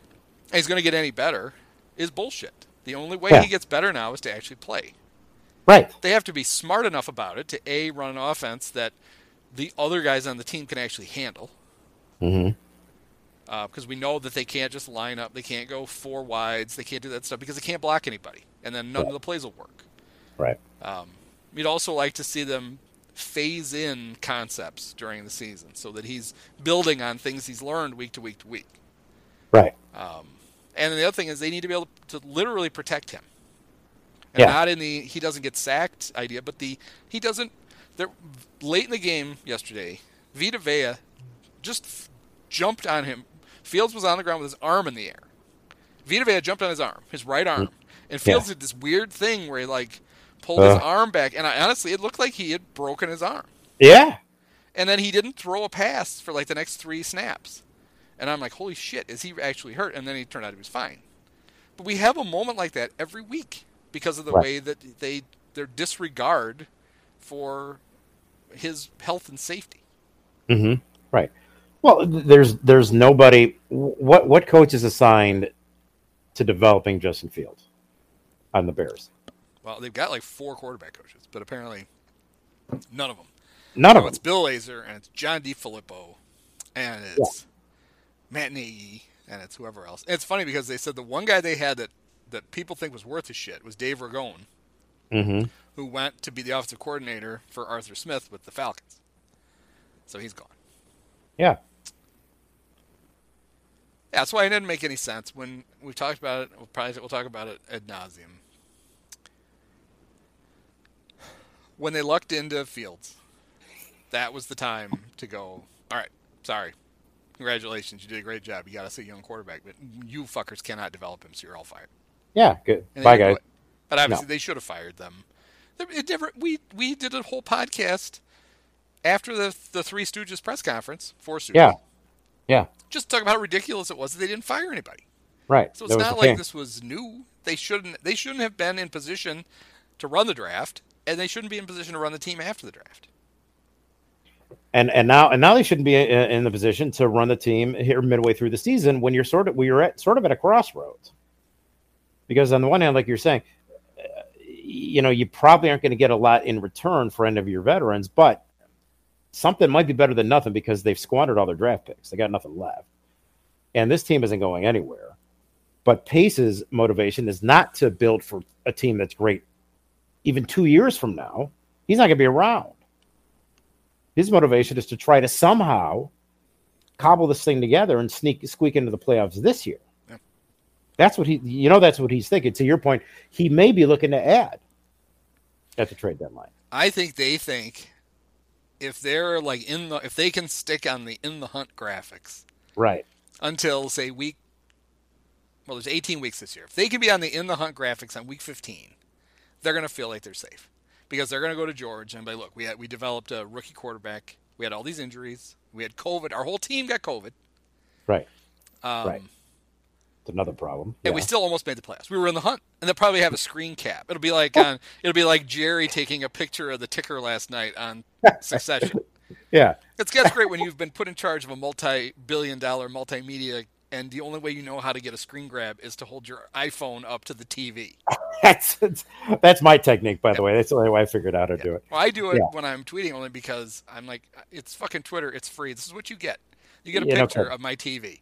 and he's going to get any better, is bullshit. The only way Yeah. he gets better now is to actually play. Right. They have to be smart enough about it to, A, run an offense that the other guys on the team can actually handle. Mm-hmm. Uh, because we know that they can't just line up. They can't go four wides. They can't do that stuff because they can't block anybody. And then none Right. of the plays will work. Right. Um, we'd also like to see them phase in concepts during the season so that he's building on things he's learned week to week to week. Right. Um, and the other thing is they need to be able to literally protect him. And Yeah. not in the he doesn't get sacked idea, but the he doesn't. They're, late in the game yesterday, Vita Vea just f- jumped on him. Fields was on the ground with his arm in the air. Vita Vea jumped on his arm, his right arm, and Fields Yeah. did this weird thing where he like pulled his Uh. arm back, and I, honestly, it looked like he had broken his arm. Yeah. And then he didn't throw a pass for like the next three snaps. And I'm like, holy shit, is he actually hurt? And then he turned out he was fine. But we have a moment like that every week because of the Right. way that they their disregard for his health and safety. Mm-hmm. Right. Well, th- there's there's nobody. What what coach is assigned to developing Justin Fields on the Bears? Well, they've got like four quarterback coaches, but apparently none of them. None So of it's them. Bill Lazor, and it's John DeFilippo, and it's Matt Nagy, and it's whoever else. And it's funny because they said the one guy they had that, that people think was worth his shit was Dave Ragone, Mm-hmm. who went to be the offensive coordinator for Arthur Smith with the Falcons. So he's gone. Yeah. Yeah, that's why it didn't make any sense. When we talked about it, we'll probably we'll talk about it ad nauseum. When they lucked into Fields, that was the time to go, all right, sorry. Congratulations, you did a great job. You got us a young quarterback, but you fuckers cannot develop him, so you're all fired. Yeah. Good. And they Bye, didn't do guys. it. But obviously, No. they should have fired them. It never, we we did a whole podcast after the the Three Stooges press conference, Four Stooges. Yeah. Yeah. Just talk about how ridiculous it was that they didn't fire anybody. Right. So it's That was not the like thing. this was new. They shouldn't they shouldn't have been in position to run the draft, and they shouldn't be in position to run the team after the draft. And and now and now they shouldn't be in, in the position to run the team here midway through the season when you're sort of we are at sort of at a crossroads. Because on the one hand, like you're saying, uh, you know, you probably aren't going to get a lot in return for any of your veterans, but something might be better than nothing because they've squandered all their draft picks. They got nothing left. And this team isn't going anywhere. But Pace's motivation is not to build for a team that's great even two years from now. He's not going to be around. His motivation is to try to somehow cobble this thing together and sneak squeak into the playoffs this year. Yeah. That's what he, you know, that's what he's thinking. To your point, he may be looking to add at the trade deadline. I think they think if they're like in the if they can stick on the in the hunt graphics Right. until say week well there's eighteen weeks this year. If they can be on the in the hunt graphics on week fifteen, they're going to feel like they're safe. Because they're going to go to George and be like, look, we had we developed a rookie quarterback. We had all these injuries. We had COVID. Our whole team got COVID. Right. Um, Right. It's another problem. And Yeah. we still almost made the playoffs. We were in the hunt, and they'll probably have a screen cap. It'll be like on. It'll be like Jerry taking a picture of the ticker last night on Succession. Yeah. It's that's great when you've been put in charge of a multi-billion-dollar multimedia, and the only way you know how to get a screen grab is to hold your iPhone up to the T V. That's that's my technique, by the way. That's the only way I figured out how to do it. Well, I do it Yeah. when I'm tweeting only because I'm like, it's fucking Twitter. It's free. This is what you get. You get a Yeah, no picture problem. of my T V.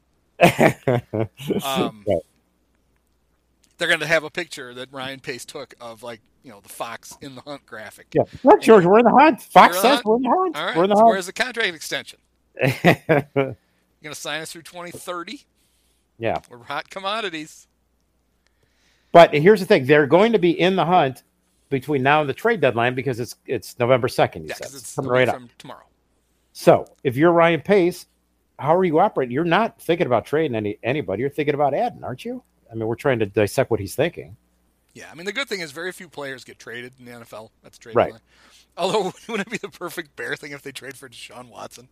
um, Um, right. They're going to have a picture that Ryan Pace took of, like, you know, the Fox in the hunt graphic. Yeah. Look, George, we're in the hunt. Fox You're in the says hunt? we're in the hunt. All right. We're in the So hunt. where's the contract extension? You're going to sign us through twenty thirty? Yeah. We're hot commodities. But here's the thing: they're going to be in the hunt between now and the trade deadline because it's it's November second. You Yeah, said because it's coming a week right up. from tomorrow. So if you're Ryan Pace, how are you operating? You're not thinking about trading any anybody. You're thinking about adding, aren't you? I mean, we're trying to dissect what he's thinking. Yeah, I mean, the good thing is very few players get traded in the N F L. That's trade Right. deadline. Although, wouldn't it be the perfect Bear thing if they trade for Deshaun Watson?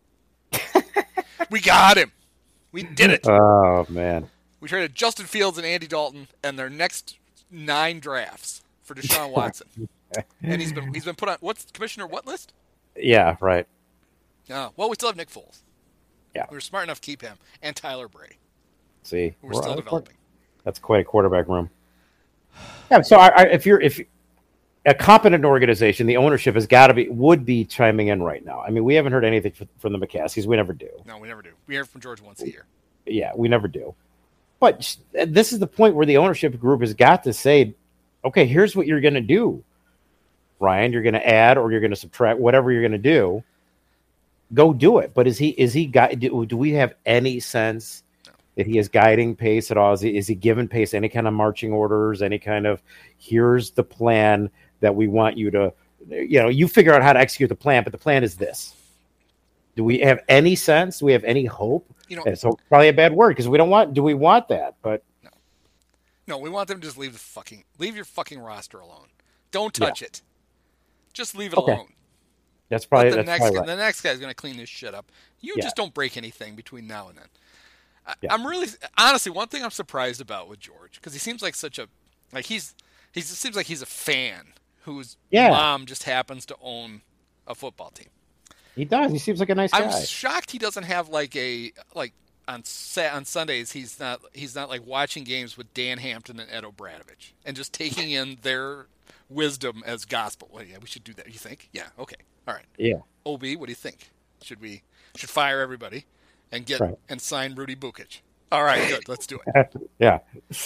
We got him. We did it. Oh man. We traded Justin Fields and Andy Dalton and their next nine drafts for Deshaun Watson. And he's been he's been put on what's commissioner what list? Yeah. Right. Oh, well, we still have Nick Foles. Yeah. We were smart enough to keep him and Tyler Bray, See, who we're still we're, developing. That's quite a quarterback room. Yeah. So I, I, if you're if a competent organization, the ownership has got to be would be chiming in right now. I mean, we haven't heard anything from the McCaskies. We never do. No, we never do. We hear from George once a year. Yeah, we never do. But this is the point where the ownership group has got to say, okay, here's what you're going to do, Ryan. You're going to add or you're going to subtract, whatever you're going to do. Go do it. But is he is he do, do we have any sense no. that he is guiding Pace at all? Is he, is he giving Pace any kind of marching orders, any kind of here's the plan that we want you to, you know, you figure out how to execute the plan, but the plan is this. Do we have any sense? Do we have any hope? You know, it's probably a bad word because we don't want. Do we want that? But no, no, we want them to just leave the fucking leave your fucking roster alone. Don't touch yeah. it. Just leave it okay. alone. That's probably the that's next probably guy, right. the next guy's going to clean this shit up. You yeah. just don't break anything between now and then. I, yeah. I'm really honestly one thing I'm surprised about with George because he seems like such a like he's he seems like he's a fan whose yeah. mom just happens to own a football team. He does. He seems like a nice guy. I'm shocked he doesn't have like a like on on Sundays he's not he's not like watching games with Dan Hampton and Ed O'Bradovich and just taking in their wisdom as gospel. Well, yeah, we should do that. You think? Yeah. Okay. All right. Yeah. O B, what do you think? Should we should fire everybody and get right. and sign Rudy Bukic? All right, good. Let's do it. yeah.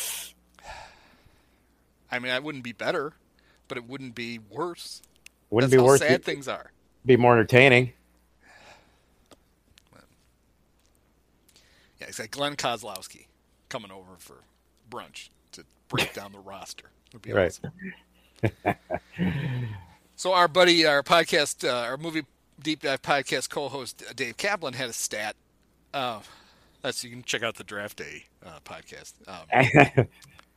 I mean, it wouldn't be better, but it wouldn't be worse. Wouldn't That's be how worse. Sad things are. Be more entertaining. Yeah, it's like Glenn Kozlowski coming over for brunch to break down the roster. Would be right. awesome. So our buddy, our podcast, uh, our movie deep dive podcast co-host uh, Dave Kaplan had a stat. Uh, that's you can check out the Draft Day uh, podcast. Um,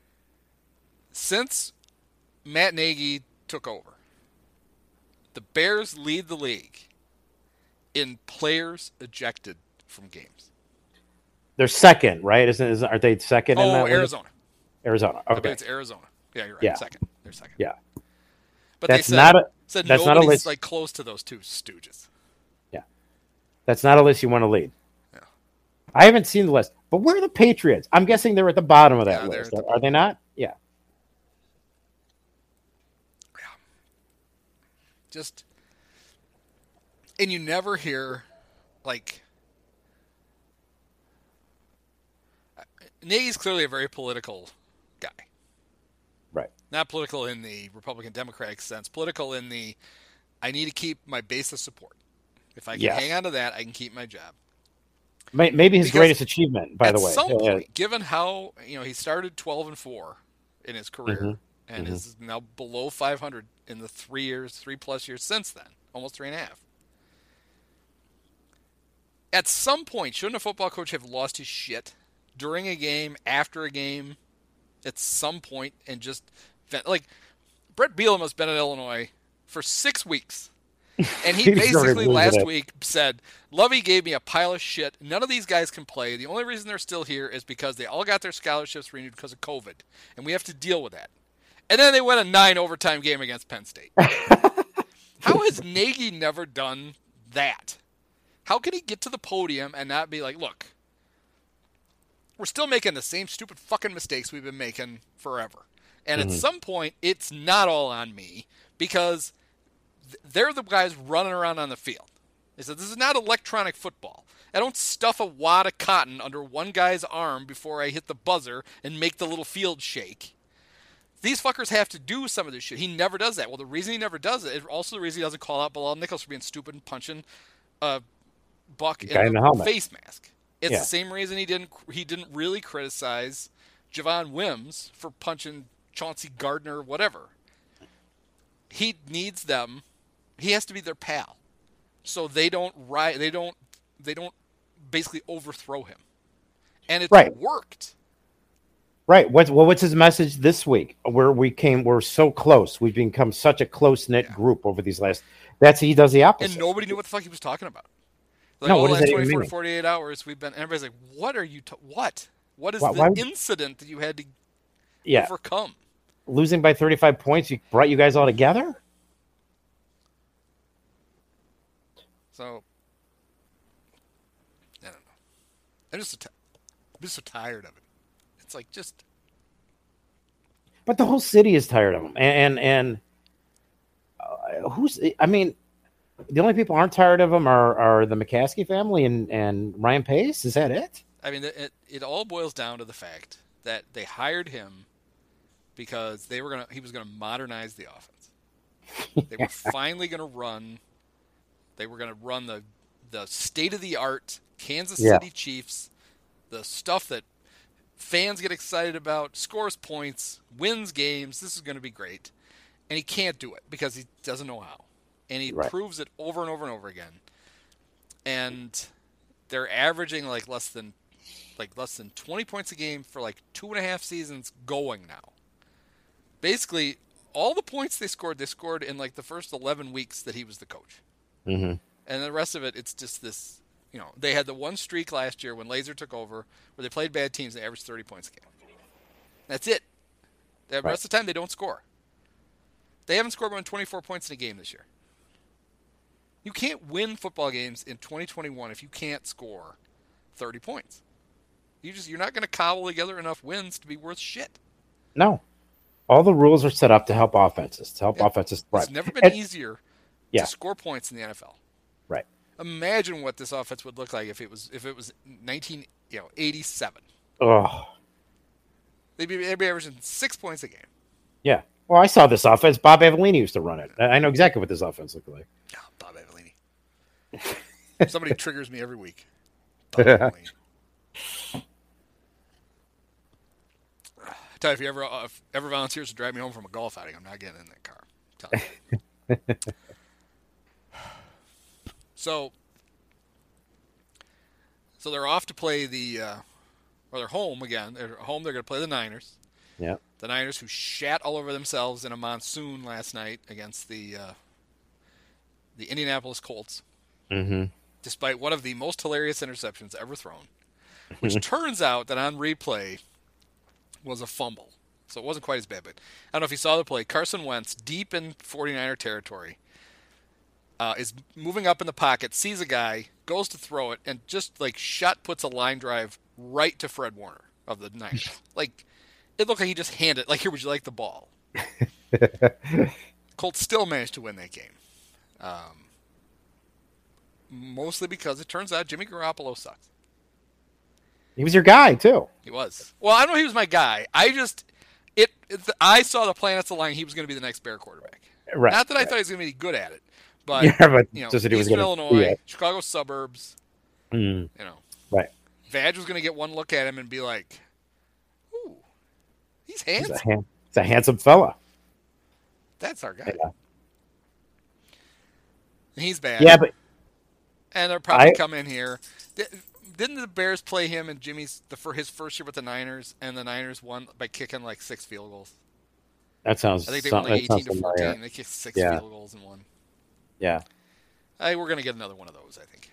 since Matt Nagy took over, the Bears lead the league in players ejected from games. They're second, right? Isn't, isn't aren't they second? Oh, in that Arizona. League? Arizona. Okay, it's Arizona. Yeah, you're right. Yeah. Second. They're second. Yeah. But that's they said, not a, said that's nobody's not a list. like close to those two stooges. Yeah. That's not a list you want to lead. Yeah. I haven't seen the list, but where are the Patriots? I'm guessing they're at the bottom of that yeah, list. The Are, are they not? Yeah. Yeah. Just, and you never hear, like, Nagy's clearly a very political guy. Right. Not political in the Republican-Democratic sense. Political in the, I need to keep my base of support. If I can yes. hang on to that, I can keep my job. Maybe his because greatest achievement, by the way. At some yeah. point, given how, you know, he started twelve and four in his career mm-hmm. and mm-hmm. is now below five hundred in the three years, three plus years since then, almost three and a half. At some point, shouldn't a football coach have lost his shit during a game, after a game, at some point, and just like Brett Bielema has been in Illinois for six weeks, and he basically last week said, "Lovey gave me a pile of shit. None of these guys can play. The only reason they're still here is because they all got their scholarships renewed because of COVID, and we have to deal with that." And then they win a nine overtime game against Penn State. How has Nagy never done that? How can he get to the podium and not be like, "Look, we're still making the same stupid fucking mistakes we've been making forever. And mm-hmm. at some point, it's not all on me because th- they're the guys running around on the field." He said, "This is not electronic football. I don't stuff a wad of cotton under one guy's arm before I hit the buzzer and make the little field shake. These fuckers have to do some of this shit." He never does that. Well, the reason he never does it is also the reason he doesn't call out Bilal Nichols for being stupid and punching a buck in, in the, the face mask. It's yeah. the same reason he didn't he didn't really criticize Javon Wims for punching Chauncey Gardner, whatever. He needs them. He has to be their pal, so they don't ri- They don't. They don't basically overthrow him, and it's right. worked. Right. What's well? What's his message this week? Where we came, we're so close. We've become such a close knit yeah. group over these last. That's he does the opposite, and nobody knew what the fuck he was talking about. Like, no, oh, what does last that even twenty-four mean? to forty-eight hours, we've been. And everybody's like, "What are you? Ta- what? What is why, the why, incident that you had to yeah. overcome?" Losing by thirty-five points, you brought you guys all together. So, I don't know. I'm just so t- I'm just so tired of it. It's like just but the whole city is tired of him. And and, and uh, who's? I mean, the only people aren't tired of him are are the McCaskey family and and Ryan Pace. Is that it? I mean, it it all boils down to the fact that they hired him because they were gonna he was gonna modernize the offense. They were finally gonna run. They were gonna run the the state of the art Kansas Yeah. City Chiefs, the stuff that fans get excited about, scores points, wins games. This is going to be great. And he can't do it because he doesn't know how. And he Right. proves it over and over and over again. And they're averaging like less than like less than twenty points a game for like two and a half seasons going now. Basically, all the points they scored, they scored in like the first eleven weeks that he was the coach. Mm-hmm. And the rest of it, it's just this, you know, they had the one streak last year when Laser took over where they played bad teams and they averaged thirty points a game. That's it. The Right. rest of the time, they don't score. They haven't scored more than twenty-four points in a game this year. You can't win football games in twenty twenty-one if you can't score thirty points. You just, you're not going to cobble together enough wins to be worth shit. No, all the rules are set up to help offenses, to help Yeah. offenses thrive. It's never been And- easier Yeah. to score points in the N F L. Right. Imagine what this offense would look like if it was if it was nineteen you know eighty-seven. Oh, They'd be, they'd be averaging six points a game. yeah. Well, I saw this offense. Bob Avellini used to run it. I I know exactly what this offense looked like. Oh, Bob Avellini. Somebody triggers me every week. Bob Avellini. I tell you, if you ever uh, if ever volunteers to drive me home from a golf outing, I'm not getting in that car. I'm telling you. so, so they're off to play the, uh, or they're home again. They're home. They're going to play the Niners. Yeah. The Niners, who shat all over themselves in a monsoon last night against the uh, the Indianapolis Colts, Mm-hmm. despite one of the most hilarious interceptions ever thrown, which turns out that on replay was a fumble. So it wasn't quite as bad, but I don't know if you saw the play. Carson Wentz, deep in forty-niner territory, uh, is moving up in the pocket, sees a guy, goes to throw it, and just like shot puts a line drive right to Fred Warner of the Niners. Like, it looked like he just handed it, like, here, would you like the ball? Colts still managed to win that game. Um, mostly because it turns out Jimmy Garoppolo sucks. He was your guy too. He was. Well, I don't know if he was my guy. I just, it, it I saw the planets align. He was going to be the next Bear quarterback. Right. Not that I right. thought he was going to be good at it, but, Yeah, but you know, just that he was Eastern gonna- Illinois, yeah. Chicago suburbs, Mm, you know. right. Vadge was going to get one look at him and be like, ooh, he's He's handsome. a, hand, he's a handsome fella. That's our guy. Yeah. And he's bad. Yeah, but And they'll probably I- come in here. Di- Didn't the Bears play him and Jimmy's the for his first year with the Niners, and the Niners won by kicking like six field goals? that sounds. I think they some- won like that sounds eighteen to familiar. fourteen. They kicked six Yeah. field goals and won. Yeah. I, we're gonna get another one of those, I think.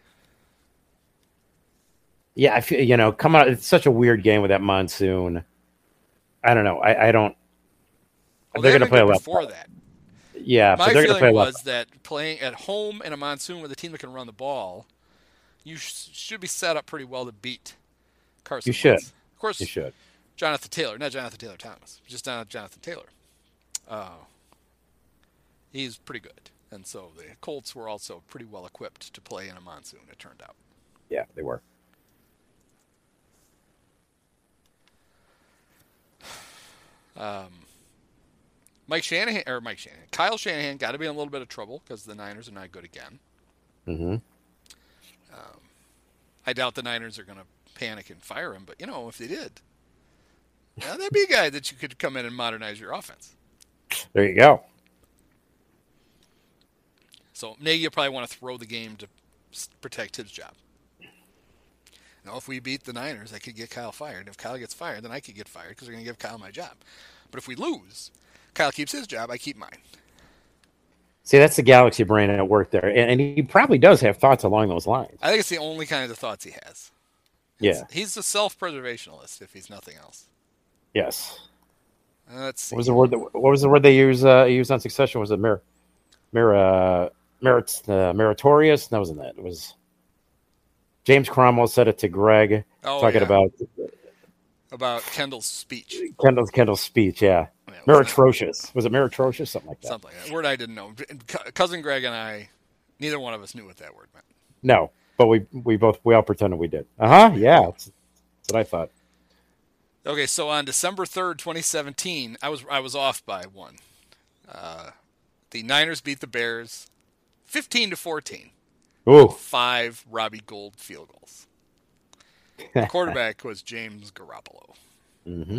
Yeah, I feel you know, come on. It's such a weird game with that monsoon. I don't know. I, I don't. Well, they're they going to haven't play a been lot before that. Yeah, My but they're going to play feeling a lot. was that playing at home in a monsoon with a team that can run the ball, you sh- should be set up pretty well to beat Carson You should. Wentz. Of course, You should. Jonathan Taylor, not Jonathan Taylor Thomas, just Don- Jonathan Taylor. Uh, he's pretty good. And so the Colts were also pretty well equipped to play in a monsoon, it turned out. Yeah, they were. Um, Mike Shanahan, or Mike Shanahan, Kyle Shanahan got to be in a little bit of trouble because the Niners are not good again. Mm-hmm. I doubt the Niners are going to panic and fire him, but, you know, if they did, yeah, that'd be a guy that you could come in and modernize your offense. There you go. So Nagy will probably want to throw the game to s- protect his job. Now, if we beat the Niners, I could get Kyle fired. If Kyle gets fired, then I could get fired because they're going to give Kyle my job. But if we lose, Kyle keeps his job, I keep mine. See, that's the galaxy brain at work there, and, and he probably does have thoughts along those lines. I think it's the only kind of thoughts he has. Yeah. He's a self-preservationalist, if he's nothing else. Yes. Uh, let's see. What was the word? That, what was the word they use? Uh, used on Succession? Was it mer, mer, uh, merit, uh, meritorious? That wasn't that. It was James Cromwell said it to Greg, Oh, talking yeah. about about Kendall's speech. Kendall's Kendall's speech, yeah. Yeah, it was Meritrocious. Was it meritrocious? Something like that. Something like that. A word I didn't know. Cousin Greg and I, neither one of us knew what that word meant. No, but we we both we all pretended we did. Uh huh. Yeah, that's, that's what I thought. Okay, so on December third, twenty seventeen, I was I was off by one. Uh, the Niners beat the Bears, fifteen to fourteen. Ooh, Five Robbie Gould field goals. The quarterback was James Garoppolo. Mm-hmm.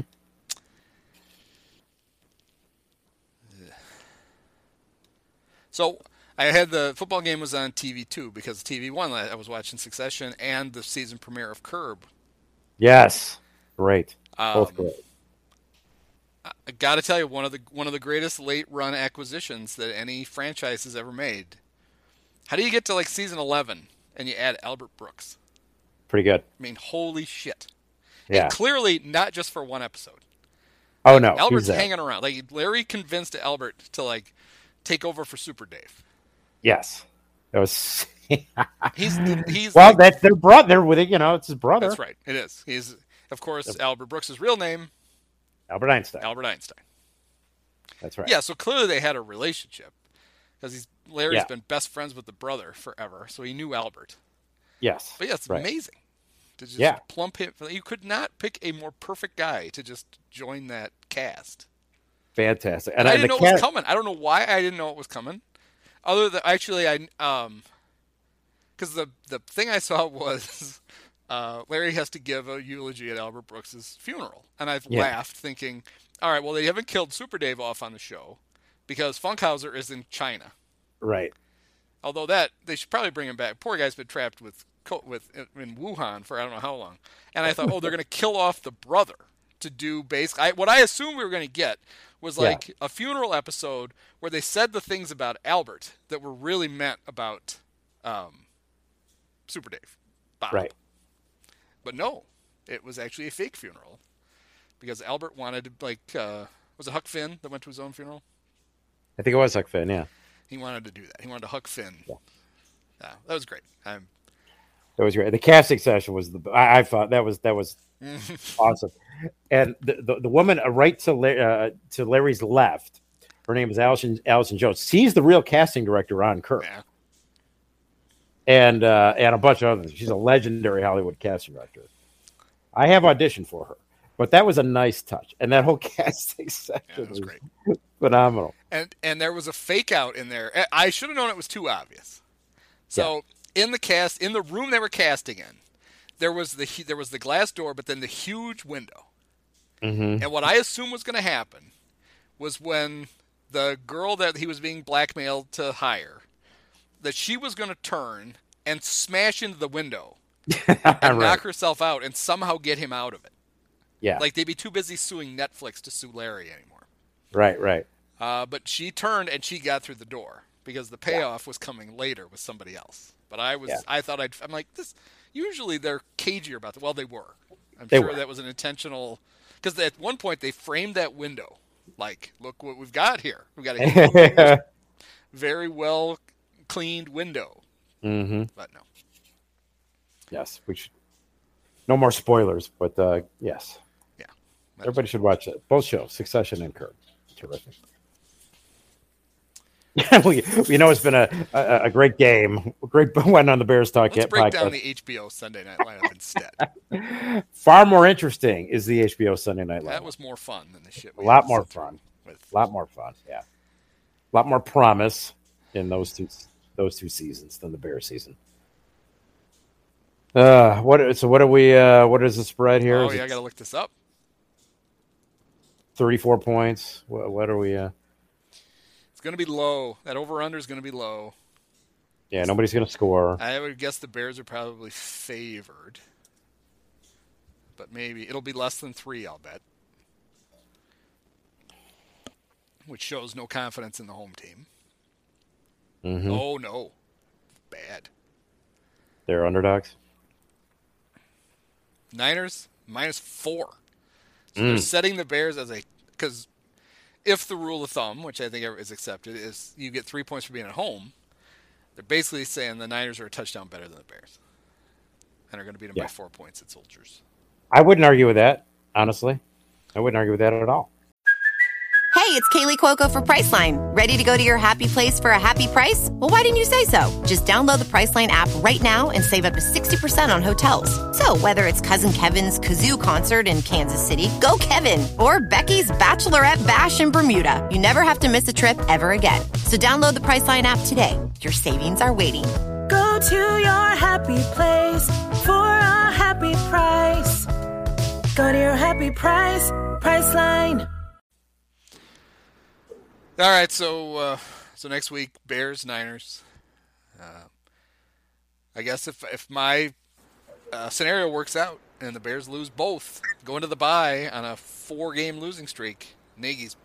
So I had the football game was on T V too because T V one I was watching Succession and the season premiere of Curb. Yes, great. Both Um, great. I got to tell you, one of the one of the greatest late run acquisitions that any franchise has ever made. How do you get to like season eleven and you add Albert Brooks? Pretty good. I mean, holy shit! Yeah. And clearly not just for one episode. Oh no, Albert's he's there. hanging around. Like Larry convinced Albert to like take over for Super Dave. Yes, that was. He's he's well, like, that's their brother. They're with it. You know, it's his brother. that's right. It is. He's of course Albert Brooks' real name, Albert Einstein. Albert Einstein. That's right. Yeah, so clearly they had a relationship because he's Larry's Yeah. been best friends with the brother forever, so he knew Albert. Yes. But yeah, it's right. amazing to just Yeah. plump him. You could not pick a more perfect guy to just join that cast. Fantastic. And I didn't the know it cat- was coming. I don't know why I didn't know it was coming. Other than actually, I um, because the the thing I saw was uh, Larry has to give a eulogy at Albert Brooks's funeral, and I've Yeah. laughed thinking, all right, well they haven't killed Super Dave off on the show because Funkhauser is in China. Right. Although that they should probably bring him back. Poor guy's been trapped with with in Wuhan for I don't know how long. And I thought, oh, they're going to kill off the brother to do basic. I, what I assumed we were going to get was like yeah. a funeral episode where they said the things about Albert that were really meant about um, Super Dave. Bob. Right. But no, it was actually a fake funeral because Albert wanted to like uh, was it Huck Finn that went to his own funeral? I think it was Huck Finn. Yeah. He wanted to do that. He wanted to Huck Finn. Yeah. Uh, that was great. I'm, That was great. The casting session was the I, I thought that was that was awesome. And the, the the woman right to uh, to Larry's left, her name is Allison Allison Jones. She's the real casting director on Kirk, yeah. and uh, and a bunch of others. She's a legendary Hollywood casting director. I have auditioned for her, but that was a nice touch, and that whole casting session yeah, was, was great. phenomenal. And and there was a fake out in there. I should have known it was too obvious. So. Yeah. In the cast, in the room they were casting in, there was the there was the glass door, but then the huge window. Mm-hmm. And what I assumed was going to happen was when the girl that he was being blackmailed to hire, that she was going to turn and smash into the window and right. knock herself out and somehow get him out of it. Yeah, like they'd be too busy suing Netflix to sue Larry anymore. Right, right. Uh, but she turned and she got through the door because the payoff yeah. was coming later with somebody else. But I was, yeah. I thought I'd, I'm like, this, usually they're cagier about it. Well, they were. I'm they sure were. that was an intentional, because at one point they framed that window. Like, look what we've got here. We've got a huge, very well cleaned window. Mm-hmm. But no. Yes, we should. No more spoilers, but uh, yes. Yeah. Everybody should watch it. Both shows, Succession and Kirk. Terrific. we, you know, it's been a, a, a great game. Great one on the Bears Talk. Let's break podcast. down the H B O Sunday Night Lineup instead. Far more interesting is the H B O Sunday Night Lineup. That was more fun than the shit. A lot more fun. With. A lot more fun. Yeah. A lot more promise in those two those two seasons than the Bears season. Uh, what? So what are we? Uh, what is the spread here? Oh is yeah, I got to look this up. Thirty-four points. What, what are we? Uh, Going to be low. That over-under is going to be low. Yeah, nobody's going to score. I would guess the Bears are probably favored. But maybe it'll be less than three, I'll bet. Which shows no confidence in the home team. Mm-hmm. Oh, no. Bad. They're underdogs? Niners, minus four. So mm. they're setting the Bears as a... Because... If the rule of thumb, which I think is accepted, is you get three points for being at home, they're basically saying the Niners are a touchdown better than the Bears. And are going to beat them yeah. by four points at Soldiers. I wouldn't argue with that. honestly. I wouldn't argue with that at all. Hey, it's Kaylee Cuoco for Priceline. Ready to go to your happy place for a happy price? Well, why didn't you say so? Just download the Priceline app right now and save up to sixty percent on hotels. So whether it's Cousin Kevin's Kazoo Concert in Kansas City, go Kevin, or Becky's Bachelorette Bash in Bermuda, you never have to miss a trip ever again. So download the Priceline app today. Your savings are waiting. Go to your happy place for a happy price. Go to your happy price, Priceline. All right, so uh, so next week, Bears, Niners. Uh, I guess if if my uh, scenario works out and the Bears lose both, go into the bye on a four-game losing streak, Nagy's.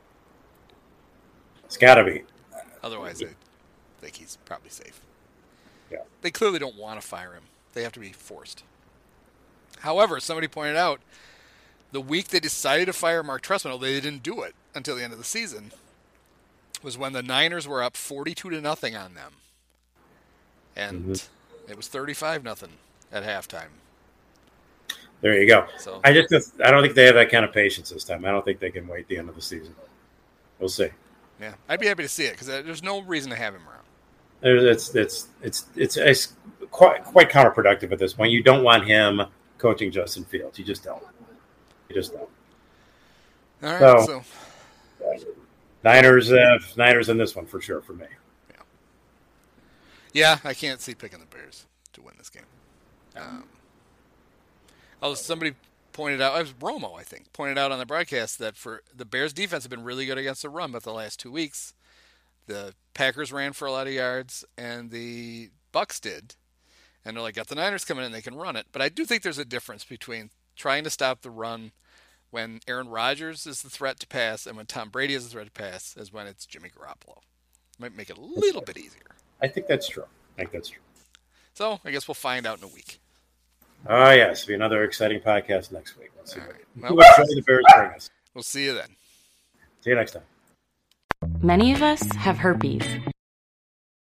It's got to be. Otherwise, I think he's probably safe. Yeah. They clearly don't want to fire him. They have to be forced. However, somebody pointed out the week they decided to fire Mark Trestman, although they didn't do it until the end of the season, was when the Niners were up forty-two to nothing on them. And mm-hmm. it was thirty-five nothing at halftime. There you go. So, I just I don't think they have that kind of patience this time. I don't think they can wait the end of the season. We'll see. Yeah, I'd be happy to see it because there's no reason to have him around. It's it's it's it's, it's quite quite counterproductive at this point. You don't want him coaching Justin Fields. You just don't. You just don't. All right, so. so. Uh, Niners, uh, Niners in this one for sure for me. Yeah, yeah, I can't see picking the Bears to win this game. Um, although somebody pointed out, it was Romo, I think, pointed out on the broadcast that for the Bears defense have been really good against the run, but the last two weeks, the Packers ran for a lot of yards and the Bucs did, and they're like, got the Niners coming in, they can run it. But I do think there's a difference between trying to stop the run when Aaron Rodgers is the threat to pass and when Tom Brady is the threat to pass is when it's Jimmy Garoppolo. Might make it a little bit easier. I think that's true. I think that's true. So I guess we'll find out in a week. Ah, uh, yes. It'll be another exciting podcast next week. Let's see All what, right. what well, the Bears bring us. We'll see you then. See you next time. Many of us have herpes.